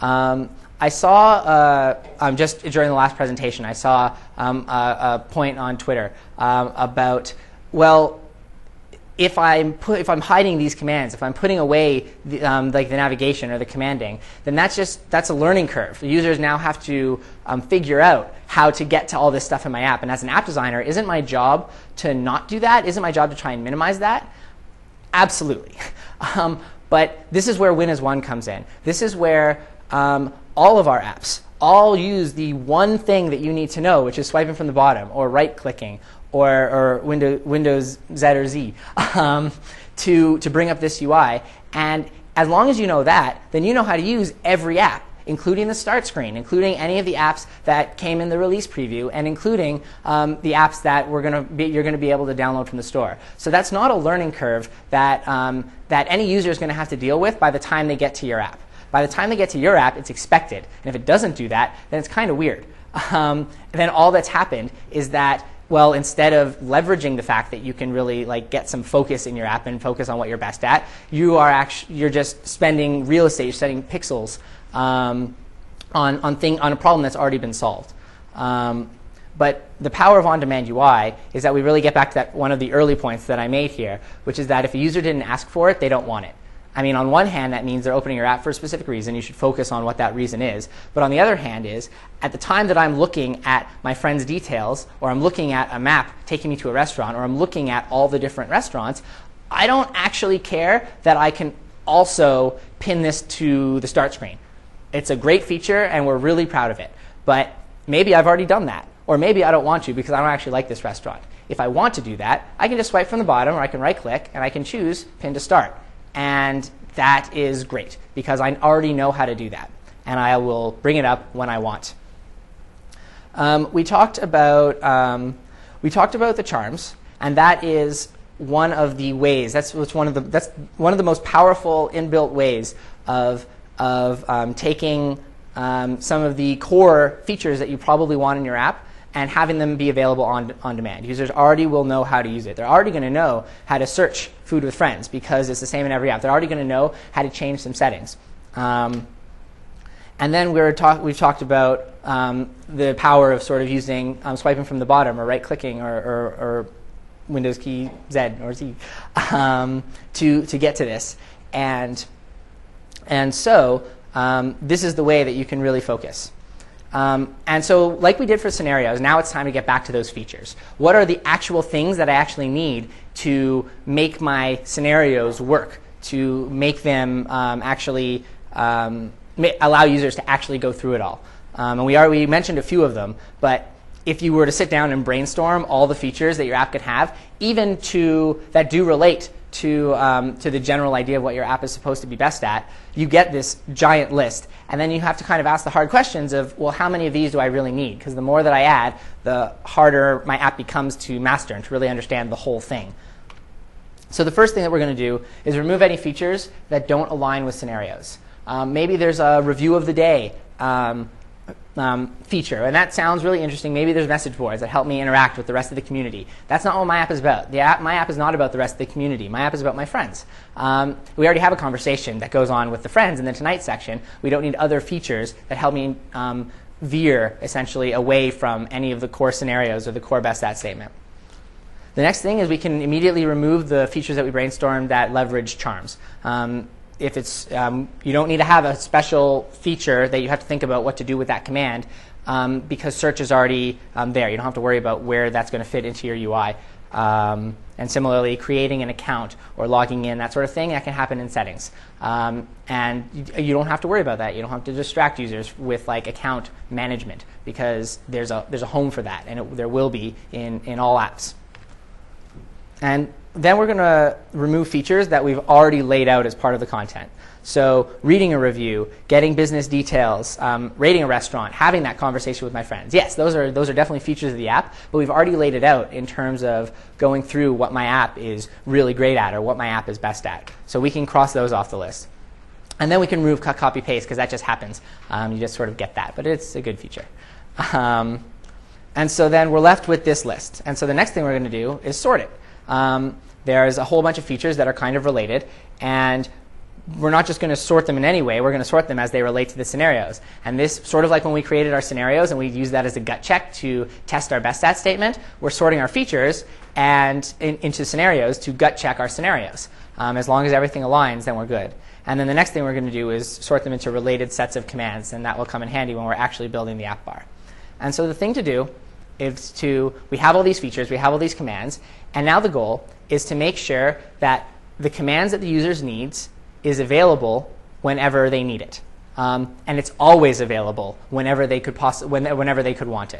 I saw just during the last presentation, I saw a point on Twitter about, well, if I'm hiding these commands, if I'm putting away like the navigation or the commanding, then that's a learning curve. The users now have to figure out how to get to all this stuff in my app. And as an app designer, isn't my job to not do that? Isn't my job to try and minimize that? Absolutely. But this is where Win-as-One comes in. This is where all of our apps all use the one thing that you need to know, which is swiping from the bottom or right-clicking or Windows Z or Z to bring up this UI. And as long as you know that, then you know how to use every app, including the start screen, including any of the apps that came in the release preview, and including the apps that you're going to be able to download from the store. So that's not a learning curve that any user is going to have to deal with by the time they get to your app. By the time they get to your app, it's expected. And if it doesn't do that, then it's kind of weird. Then all that's happened is that, well, instead of leveraging the fact that you can really like get some focus in your app and focus on what you're best at, you're just spending real estate, you're spending pixels on a problem that's already been solved. But the power of on-demand UI is that we really get back to that one of the early points that I made here, which is that if a user didn't ask for it, they don't want it. I mean, on one hand, that means they're opening your app for a specific reason. You should focus on what that reason is. But on the other hand is, at the time that I'm looking at my friend's details, or I'm looking at a map taking me to a restaurant, or I'm looking at all the different restaurants, I don't actually care that I can also pin this to the start screen. It's a great feature, and we're really proud of it. But maybe I've already done that. Or maybe I don't want to because I don't actually like this restaurant. If I want to do that, I can just swipe from the bottom, or I can right-click, and I can choose Pin to Start. And that is great because I already know how to do that, and I will bring it up when I want. We talked about the charms, and that is one of the ways. That's one of the most powerful inbuilt ways of taking some of the core features that you probably want in your app and having them be available on demand. Users already will know how to use it. They're already going to know how to search food with friends because it's the same in every app. They're already going to know how to change some settings. And then we've talked about the power of sort of using swiping from the bottom or right-clicking or Windows key Z or Z to get to this. And so this is the way that you can really focus. And so like we did for scenarios, now it's time to get back to those features. What are the actual things that I actually need to make my scenarios work, to make them actually allow users to actually go through it all? And we mentioned a few of them, but if you were to sit down and brainstorm all the features that your app could have, even that do relate to the general idea of what your app is supposed to be best at, you get this giant list. And then you have to kind of ask the hard questions of, well, how many of these do I really need? Because the more that I add, the harder my app becomes to master and to really understand the whole thing. So the first thing that we're going to do is remove any features that don't align with scenarios. Maybe there's a review of the day feature, and that sounds really interesting. Maybe there's message boards that help me interact with the rest of the community. That's not what my app is about. My app is not about the rest of the community. My app is about my friends. We already have a conversation that goes on with the friends in the Tonight section. We don't need other features that help me veer, essentially, away from any of the core scenarios or the core best at statement. The next thing is we can immediately remove the features that we brainstormed that leverage charms. If it's, you don't need to have a special feature that you have to think about what to do with that command because search is already there. You don't have to worry about where that's going to fit into your UI. And similarly, creating an account or logging in, that sort of thing, that can happen in settings. And you don't have to worry about that. You don't have to distract users with like account management because there's a home for that, and there will be in all apps. And then we're going to remove features that we've already laid out as part of the content. So reading a review, getting business details, rating a restaurant, having that conversation with my friends. Yes, those are definitely features of the app, but we've already laid it out in terms of going through what my app is really great at or what my app is best at. So we can cross those off the list. And then we can remove cut, copy, paste because that just happens. You just sort of get that, but it's a good feature. And so then we're left with this list. And so the next thing we're going to do is sort it. There's a whole bunch of features that are kind of related, and we're not just going to sort them in any way. We're going to sort them as they relate to the scenarios. And this, sort of like when we created our scenarios and we use that as a gut check to test our best at statement, we're sorting our features and into scenarios to gut check our scenarios. As long as everything aligns, then we're good. And then the next thing we're going to do is sort them into related sets of commands, and that will come in handy when we're actually building the app bar. And so the thing to do is we have all these features, we have all these commands, and now the goal is to make sure that the commands that the users needs is available whenever they need it. And it's always available whenever they could whenever they could want it.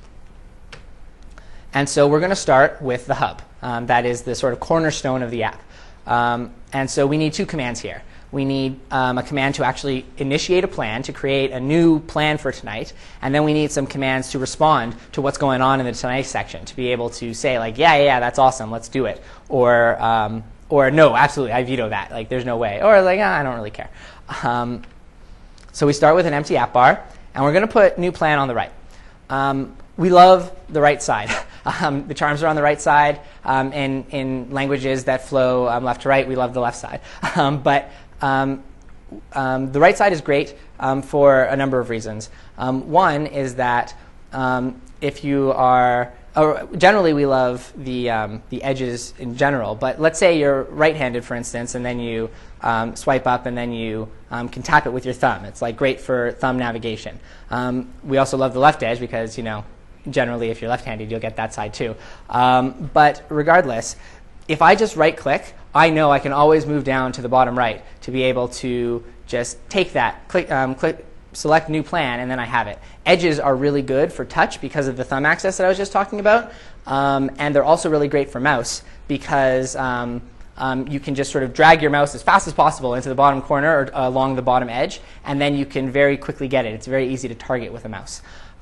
And so we're going to start with the hub. That is the sort of cornerstone of the app. And so we need two commands here. We need a command to actually initiate a plan, to create a new plan for tonight. And then we need some commands to respond to what's going on in the tonight section, to be able to say, like, yeah, that's awesome, let's do it. Or no, absolutely, I veto that. Like, there's no way. Or like, I don't really care. So we start with an empty app bar, and we're going to put new plan on the right. We love the right side. The charms are on the right side. In languages that flow left to right, we love the left side. But the right side is great for a number of reasons. One is that if you are generally, we love the edges in general. But let's say you're right-handed, for instance, and then you swipe up, and then you can tap it with your thumb. It's like great for thumb navigation. We also love the left edge because, generally, if you're left-handed, you'll get that side too. But regardless, if I just right-click, I know I can always move down to the bottom right to be able to just take that, click, select new plan, and then I have it. Edges are really good for touch because of the thumb access that I was just talking about. And they're also really great for mouse because you can just sort of drag your mouse as fast as possible into the bottom corner or along the bottom edge, and then you can very quickly get it. It's very easy to target with a mouse.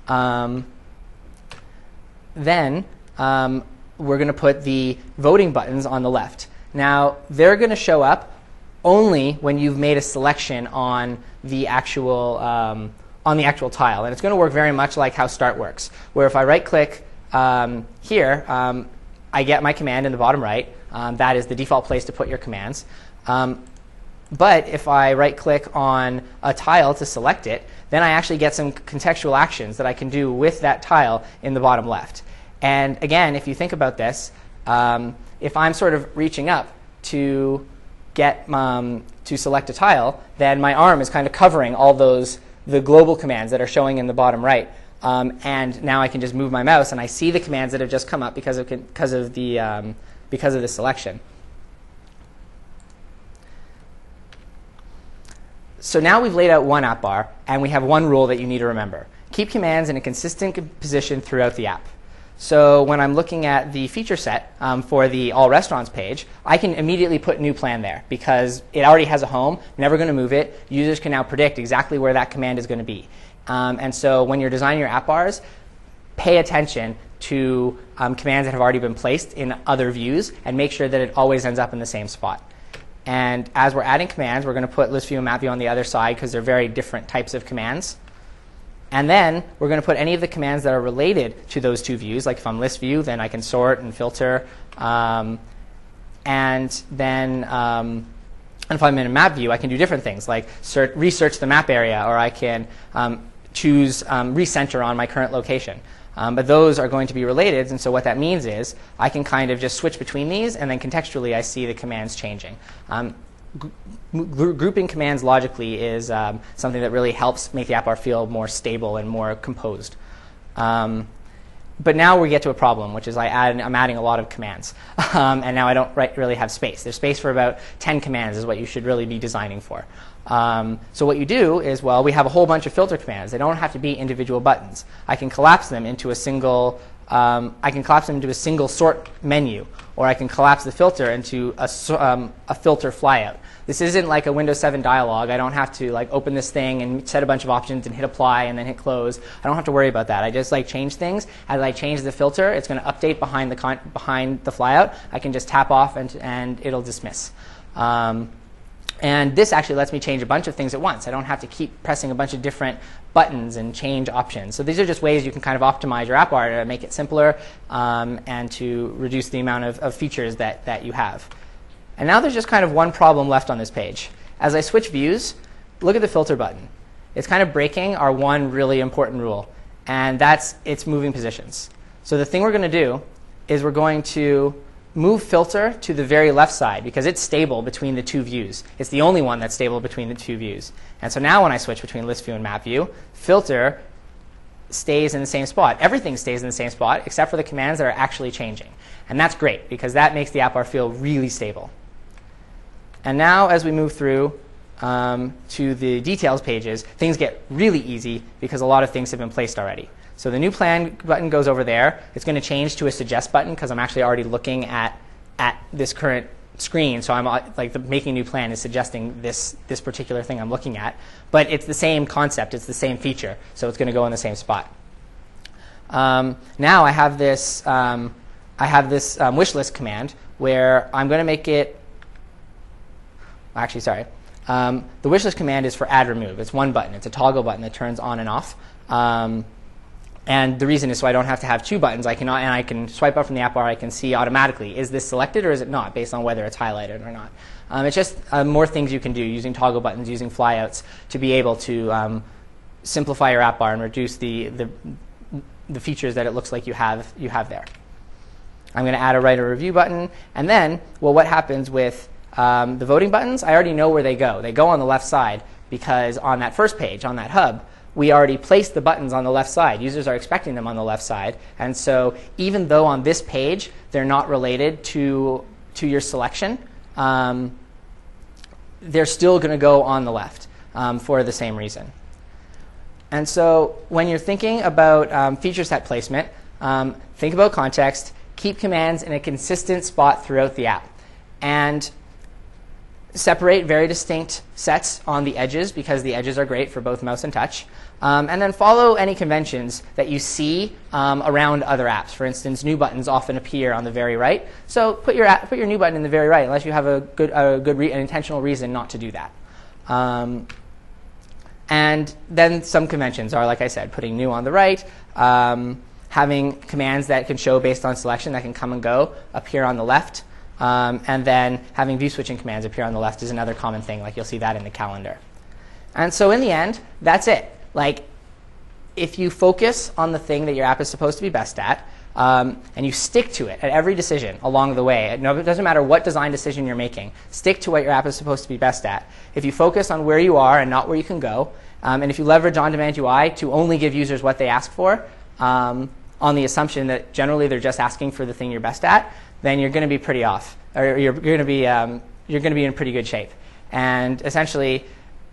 Then we're going to put the voting buttons on the left. Now, they're going to show up only when you've made a selection on the actual tile. And it's going to work very much like how Start works, where if I right-click here, I get my command in the bottom right. That is the default place to put your commands. But if I right-click on a tile to select it, then I actually get some contextual actions that I can do with that tile in the bottom left. And again, if you think about this, if I'm sort of reaching up to get to select a tile, then my arm is kind of covering all the global commands that are showing in the bottom right. And now I can just move my mouse, and I see the commands that have just come up because of the selection. So now we've laid out one app bar, and we have one rule that you need to remember. Keep commands in a consistent position throughout the app. So when I'm looking at the feature set for the All Restaurants page, I can immediately put new plan there because it already has a home, never going to move it. Users can now predict exactly where that command is going to be. And so when you're designing your app bars, pay attention to commands that have already been placed in other views and make sure that it always ends up in the same spot. And as we're adding commands, we're going to put list view and map view on the other side because they're very different types of commands. And then we're going to put any of the commands that are related to those two views. Like if I'm list view, then I can sort and filter. And then if I'm in a map view, I can do different things like research the map area, or I can choose recenter on my current location. But those are going to be related, and so what that means is I can kind of just switch between these, and then contextually I see the commands changing. Grouping commands logically is something that really helps make the app bar feel more stable and more composed. But now we get to a problem, which is I'm adding a lot of commands. And now I don't really have space. There's space for about 10 commands is what you should really be designing for. So what you do is, well, we have a whole bunch of filter commands. They don't have to be individual buttons. I can collapse them into a single sort menu, or I can collapse the filter into a filter flyout. This isn't like a Windows 7 dialog. I don't have to like open this thing and set a bunch of options and hit apply and then hit close. I don't have to worry about that. I just like change things. As I change the filter, it's going to update behind the flyout. I can just tap off and it'll dismiss. And this actually lets me change a bunch of things at once. I don't have to keep pressing a bunch of different buttons and change options. So these are just ways you can kind of optimize your app bar to make it simpler and to reduce the amount of features that you have. And now there's just kind of one problem left on this page. As I switch views, look at the filter button. It's kind of breaking our one really important rule, and that's its moving positions. So the thing we're going to do is we're going to move filter to the very left side because it's stable between the two views. It's the only one that's stable between the two views. And so now when I switch between list view and map view, filter stays in the same spot. Everything stays in the same spot except for the commands that are actually changing. And that's great because that makes the app bar feel really stable. And now as we move through to the details pages, things get really easy because a lot of things have been placed already. So the new plan button goes over there. It's going to change to a suggest button because I'm actually already looking at this current screen. So I'm like making a new plan is suggesting this particular thing I'm looking at. But it's the same concept. It's the same feature. So it's going to go in the same spot. Now I have this wish list command where I'm going to make it. Actually, sorry. The wishlist command is for add remove. It's one button. It's a toggle button that turns on and off. And the reason is so I don't have to have two buttons. I can swipe up from the app bar. I can see automatically, is this selected or is it not, based on whether it's highlighted or not. It's just more things you can do using toggle buttons, using flyouts to be able to simplify your app bar and reduce the features that it looks like you have there. I'm going to add a write a review button. And then, well, what happens with the voting buttons? I already know where they go. They go on the left side because on that first page, on that hub, we already placed the buttons on the left side. Users are expecting them on the left side. And so even though on this page they're not related to your selection, they're still going to go on the left for the same reason. And so when you're thinking about feature set placement, think about context, keep commands in a consistent spot throughout the app. And separate very distinct sets on the edges because the edges are great for both mouse and touch. And then follow any conventions that you see around other apps. For instance, new buttons often appear on the very right. So put your new button in the very right unless you have an intentional reason not to do that. And then some conventions are, like I said, putting new on the right, having commands that can show based on selection that can come and go appear on the left. And then having view switching commands appear on the left is another common thing. Like you'll see that in the calendar. And so in the end, that's it. Like if you focus on the thing that your app is supposed to be best at, and you stick to it at every decision along the way, it doesn't matter what design decision you're making, stick to what your app is supposed to be best at. If you focus on where you are and not where you can go, and if you leverage on-demand UI to only give users what they ask for, on the assumption that generally they're just asking for the thing you're best at, then you're going to be pretty off, or you're going to be in pretty good shape. And essentially,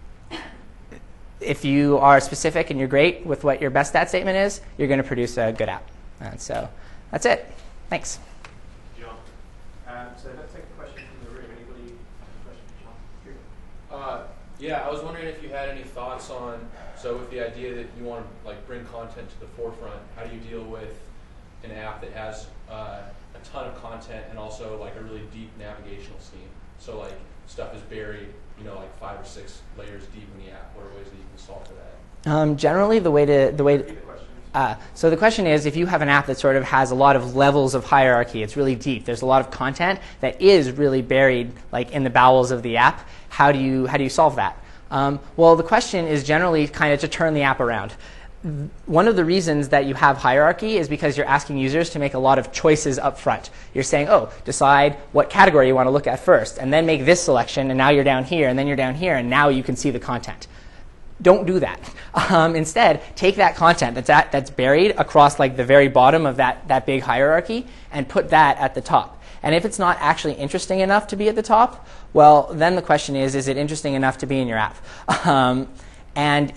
if you are specific and you're great with what your best at statement is, you're going to produce a good app. And so that's it. Thanks. John. So let's take a question from the room. Anybody have a question for John? Yeah, I was wondering if you had any thoughts on, so with the idea that you want to like bring content to the forefront, how do you deal with an app that has a ton of content and also like a really deep navigational scheme? So like stuff is buried, like 5 or 6 layers deep in the app. What are ways that you can solve for that? Generally, so the question is, if you have an app that sort of has a lot of levels of hierarchy, it's really deep. There's a lot of content that is really buried, like in the bowels of the app. How do you solve that? Well, the question is generally kind of to turn the app around. one of the reasons that you have hierarchy is because you're asking users to make a lot of choices up front. You're saying, oh, decide what category you want to look at first, and then make this selection, and now you're down here, and then you're down here, and now you can see the content. Don't do that. Instead, take that content that's buried across like the very bottom of that big hierarchy and put that at the top. And if it's not actually interesting enough to be at the top, well, then the question is it interesting enough to be in your app? And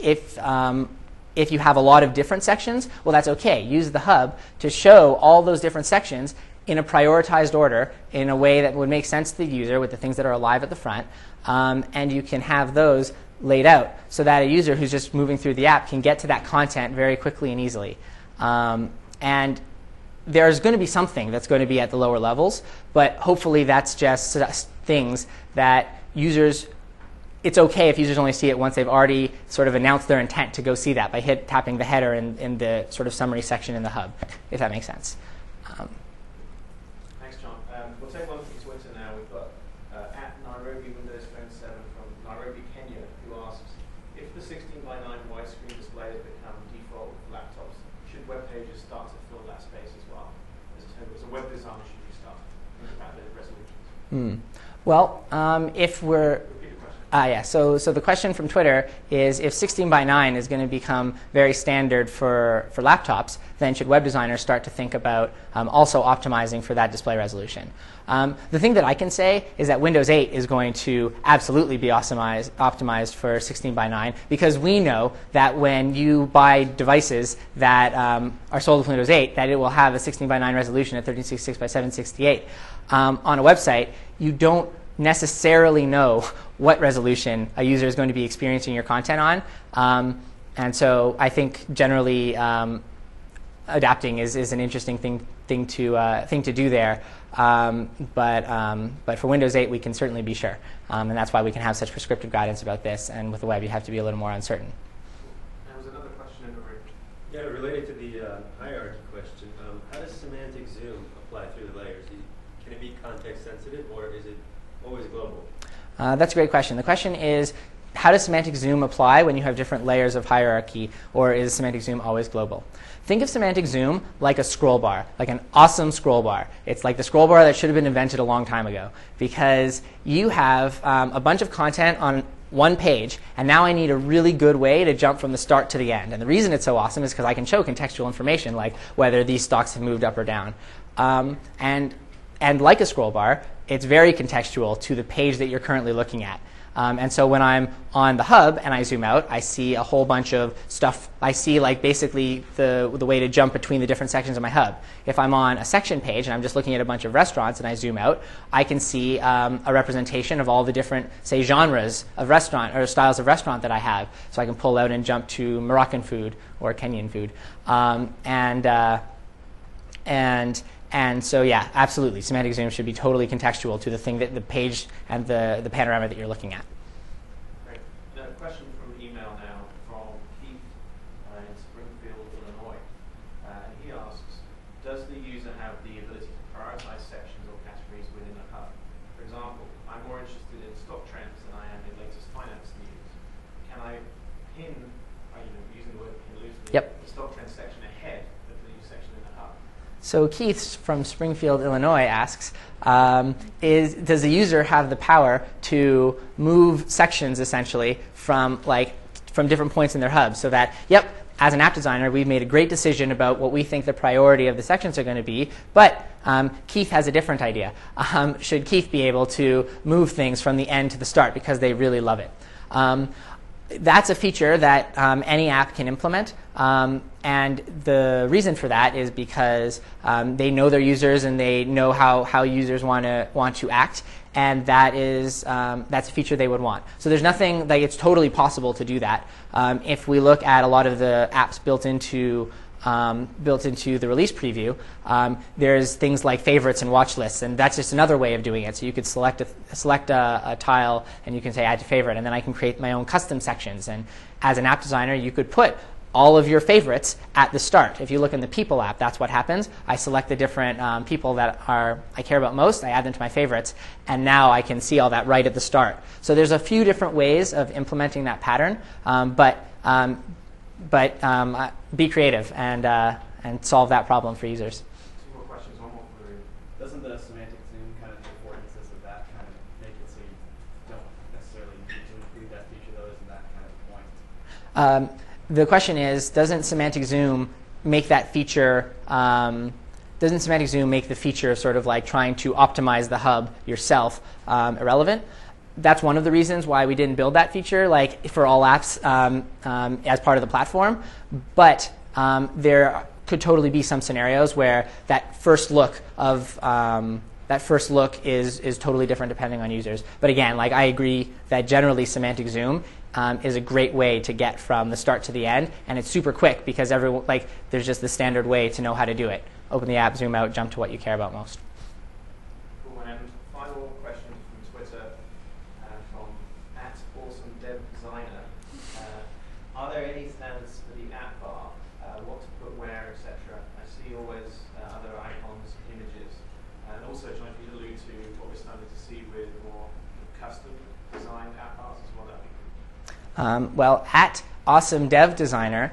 if you have a lot of different sections, well, that's okay. Use the hub to show all those different sections in a prioritized order in a way that would make sense to the user with the things that are alive at the front. And you can have those laid out so that a user who's just moving through the app can get to that content very quickly and easily. And there's going to be something that's going to be at the lower levels, but hopefully that's just things that users, it's okay if users only see it once they've already sort of announced their intent to go see that by tapping the header in the sort of summary section in the hub, if that makes sense. Thanks, John. We'll take one from Twitter now. We've got at Nairobi Windows Phone 7 from Nairobi, Kenya, who asks, if the 16:9 widescreen display has become default with laptops, should web pages start to fill that space as well? As a web designer, should you start thinking about the resolutions? Well, if we're so the question from Twitter is, if 16:9 is going to become very standard for laptops, then should web designers start to think about also optimizing for that display resolution? The thing that I can say is that Windows 8 is going to absolutely be optimized for 16:9, because we know that when you buy devices that are sold with Windows 8, that it will have a 16:9 resolution at 1366 by 768. On a website, you don't necessarily know what resolution a user is going to be experiencing your content on. And so I think generally adapting is an interesting thing to do there. But for Windows 8, we can certainly be sure. And that's why we can have such prescriptive guidance about this. And with the web, you have to be a little more uncertain. There was another question in the room. Yeah, related to the hierarchy question, how does semantic zoom apply through the layers? Can it be context sensitive, or is it always global? That's a great question. The question is, how does semantic zoom apply when you have different layers of hierarchy, or is semantic zoom always global? Think of semantic zoom like a scroll bar, like an awesome scroll bar. It's like the scroll bar that should have been invented a long time ago, because you have a bunch of content on one page, and now I need a really good way to jump from the start to the end. And the reason it's so awesome is because I can show contextual information, like whether these stocks have moved up or down. And like a scroll bar, it's very contextual to the page that you're currently looking at. And so when I'm on the hub and I zoom out, I see a whole bunch of stuff. I see like basically the way to jump between the different sections of my hub. If I'm on a section page and I'm just looking at a bunch of restaurants and I zoom out, I can see a representation of all the different, say, genres of restaurant or styles of restaurant that I have. So I can pull out and jump to Moroccan food or Kenyan food. And so, yeah, absolutely. Semantic zoom should be totally contextual to the thing that the page and the panorama that you're looking at. Great. A question from email now from Keith in Springfield, Illinois. And he asks, does the user have the ability to prioritize sections or categories within a hub? For example, I'm more interested in stock trends than I am in latest finance news. Can I pin, using the word pin loosely, the stock trends section ahead of the news section in the hub? So Keith from Springfield, Illinois asks, does the user have the power to move sections essentially from different points in their hub, so that, as an app designer, we've made a great decision about what we think the priority of the sections are going to be, but Keith has a different idea. Should Keith be able to move things from the end to the start because they really love it? That's a feature that any app can implement. And the reason for that is because they know their users and they know how users want to act, and that's a feature they would want. So there's nothing like it's totally possible to do that. If we look at a lot of the apps built into the release preview, there's things like favorites and watch lists, and that's just another way of doing it. So you could select a tile, and you can say add to favorite, and then I can create my own custom sections. And as an app designer, you could put all of your favorites at the start. If you look in the People app, that's what happens. I select the different people that I care about most, I add them to my favorites, and now I can see all that right at the start. So there's a few different ways of implementing that pattern, but be creative and solve that problem for users. Two more questions, one more for you. Doesn't the semantic zoom kind of affordances of that kind of make it so you don't necessarily need to include that feature, though? Isn't that kind of the point? The question is, doesn't semantic zoom make that feature? Doesn't semantic zoom make the feature sort of like trying to optimize the hub yourself irrelevant? That's one of the reasons why we didn't build that feature like for all apps as part of the platform. But there could totally be some scenarios where that first look is totally different depending on users. But again, like I agree that generally semantic zoom is a great way to get from the start to the end, and it's super quick because everyone there's just the standard way to know how to do it. Open the app, zoom out, jump to what you care about most. Cool. And final question from Twitter from @AwesomeDevDesigner. Are there any standards for the app bar? What to put where, etc.? I see always other icons, images, and also trying to allude to what we're starting to see with more custom designed app bars as well. Well, @AwesomeDevDesigner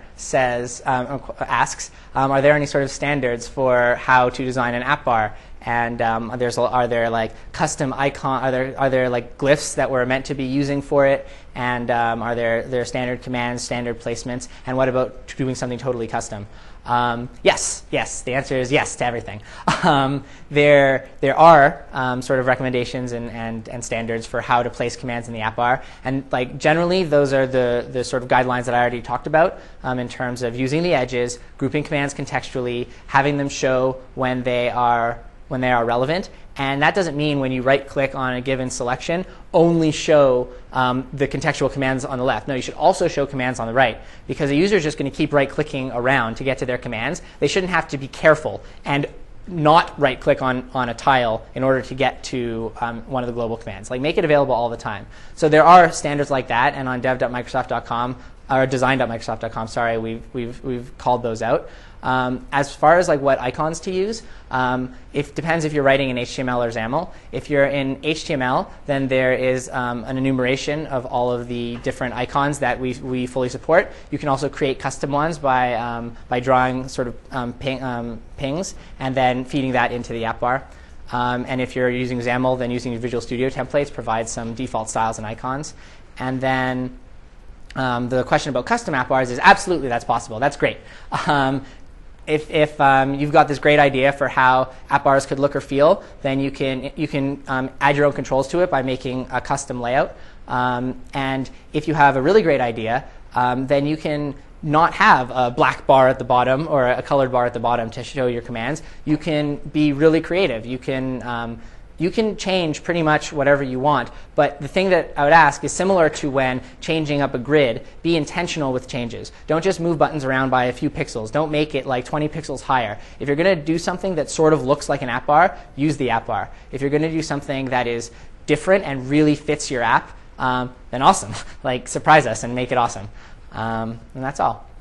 asks, are there any sort of standards for how to design an app bar? And are there like custom icon? Are there like glyphs that we're meant to be using for it? And are there standard commands, standard placements? And what about doing something totally custom? Yes. The answer is yes to everything. There are sort of recommendations and standards for how to place commands in the app bar, and like generally those are the sort of guidelines that I already talked about in terms of using the edges, grouping commands contextually, having them show when they are relevant. And that doesn't mean when you right-click on a given selection, only show the contextual commands on the left. No, you should also show commands on the right, because a user is just going to keep right-clicking around to get to their commands. They shouldn't have to be careful and not right-click on a tile in order to get to one of the global commands. Like, make it available all the time. So there are standards like that, and on dev.microsoft.com, or design.microsoft.com, sorry, we've called those out. As far as like what icons to use, it depends if you're writing in HTML or XAML. If you're in HTML, then there is an enumeration of all of the different icons that we fully support. You can also create custom ones by drawing sort of pings and then feeding that into the app bar. And if you're using XAML, then using Visual Studio templates provides some default styles and icons. And then the question about custom app bars is absolutely that's possible. That's great. If you've got this great idea for how app bars could look or feel, then you can add your own controls to it by making a custom layout. And if you have a really great idea, then you can not have a black bar at the bottom or a colored bar at the bottom to show your commands. You can be really creative. You can change pretty much whatever you want, but the thing that I would ask is similar to when changing up a grid, be intentional with changes. Don't just move buttons around by a few pixels. Don't make it like 20 pixels higher. If you're going to do something that sort of looks like an app bar, use the app bar. If you're going to do something that is different and really fits your app, then awesome. Like, surprise us and make it awesome. And that's all.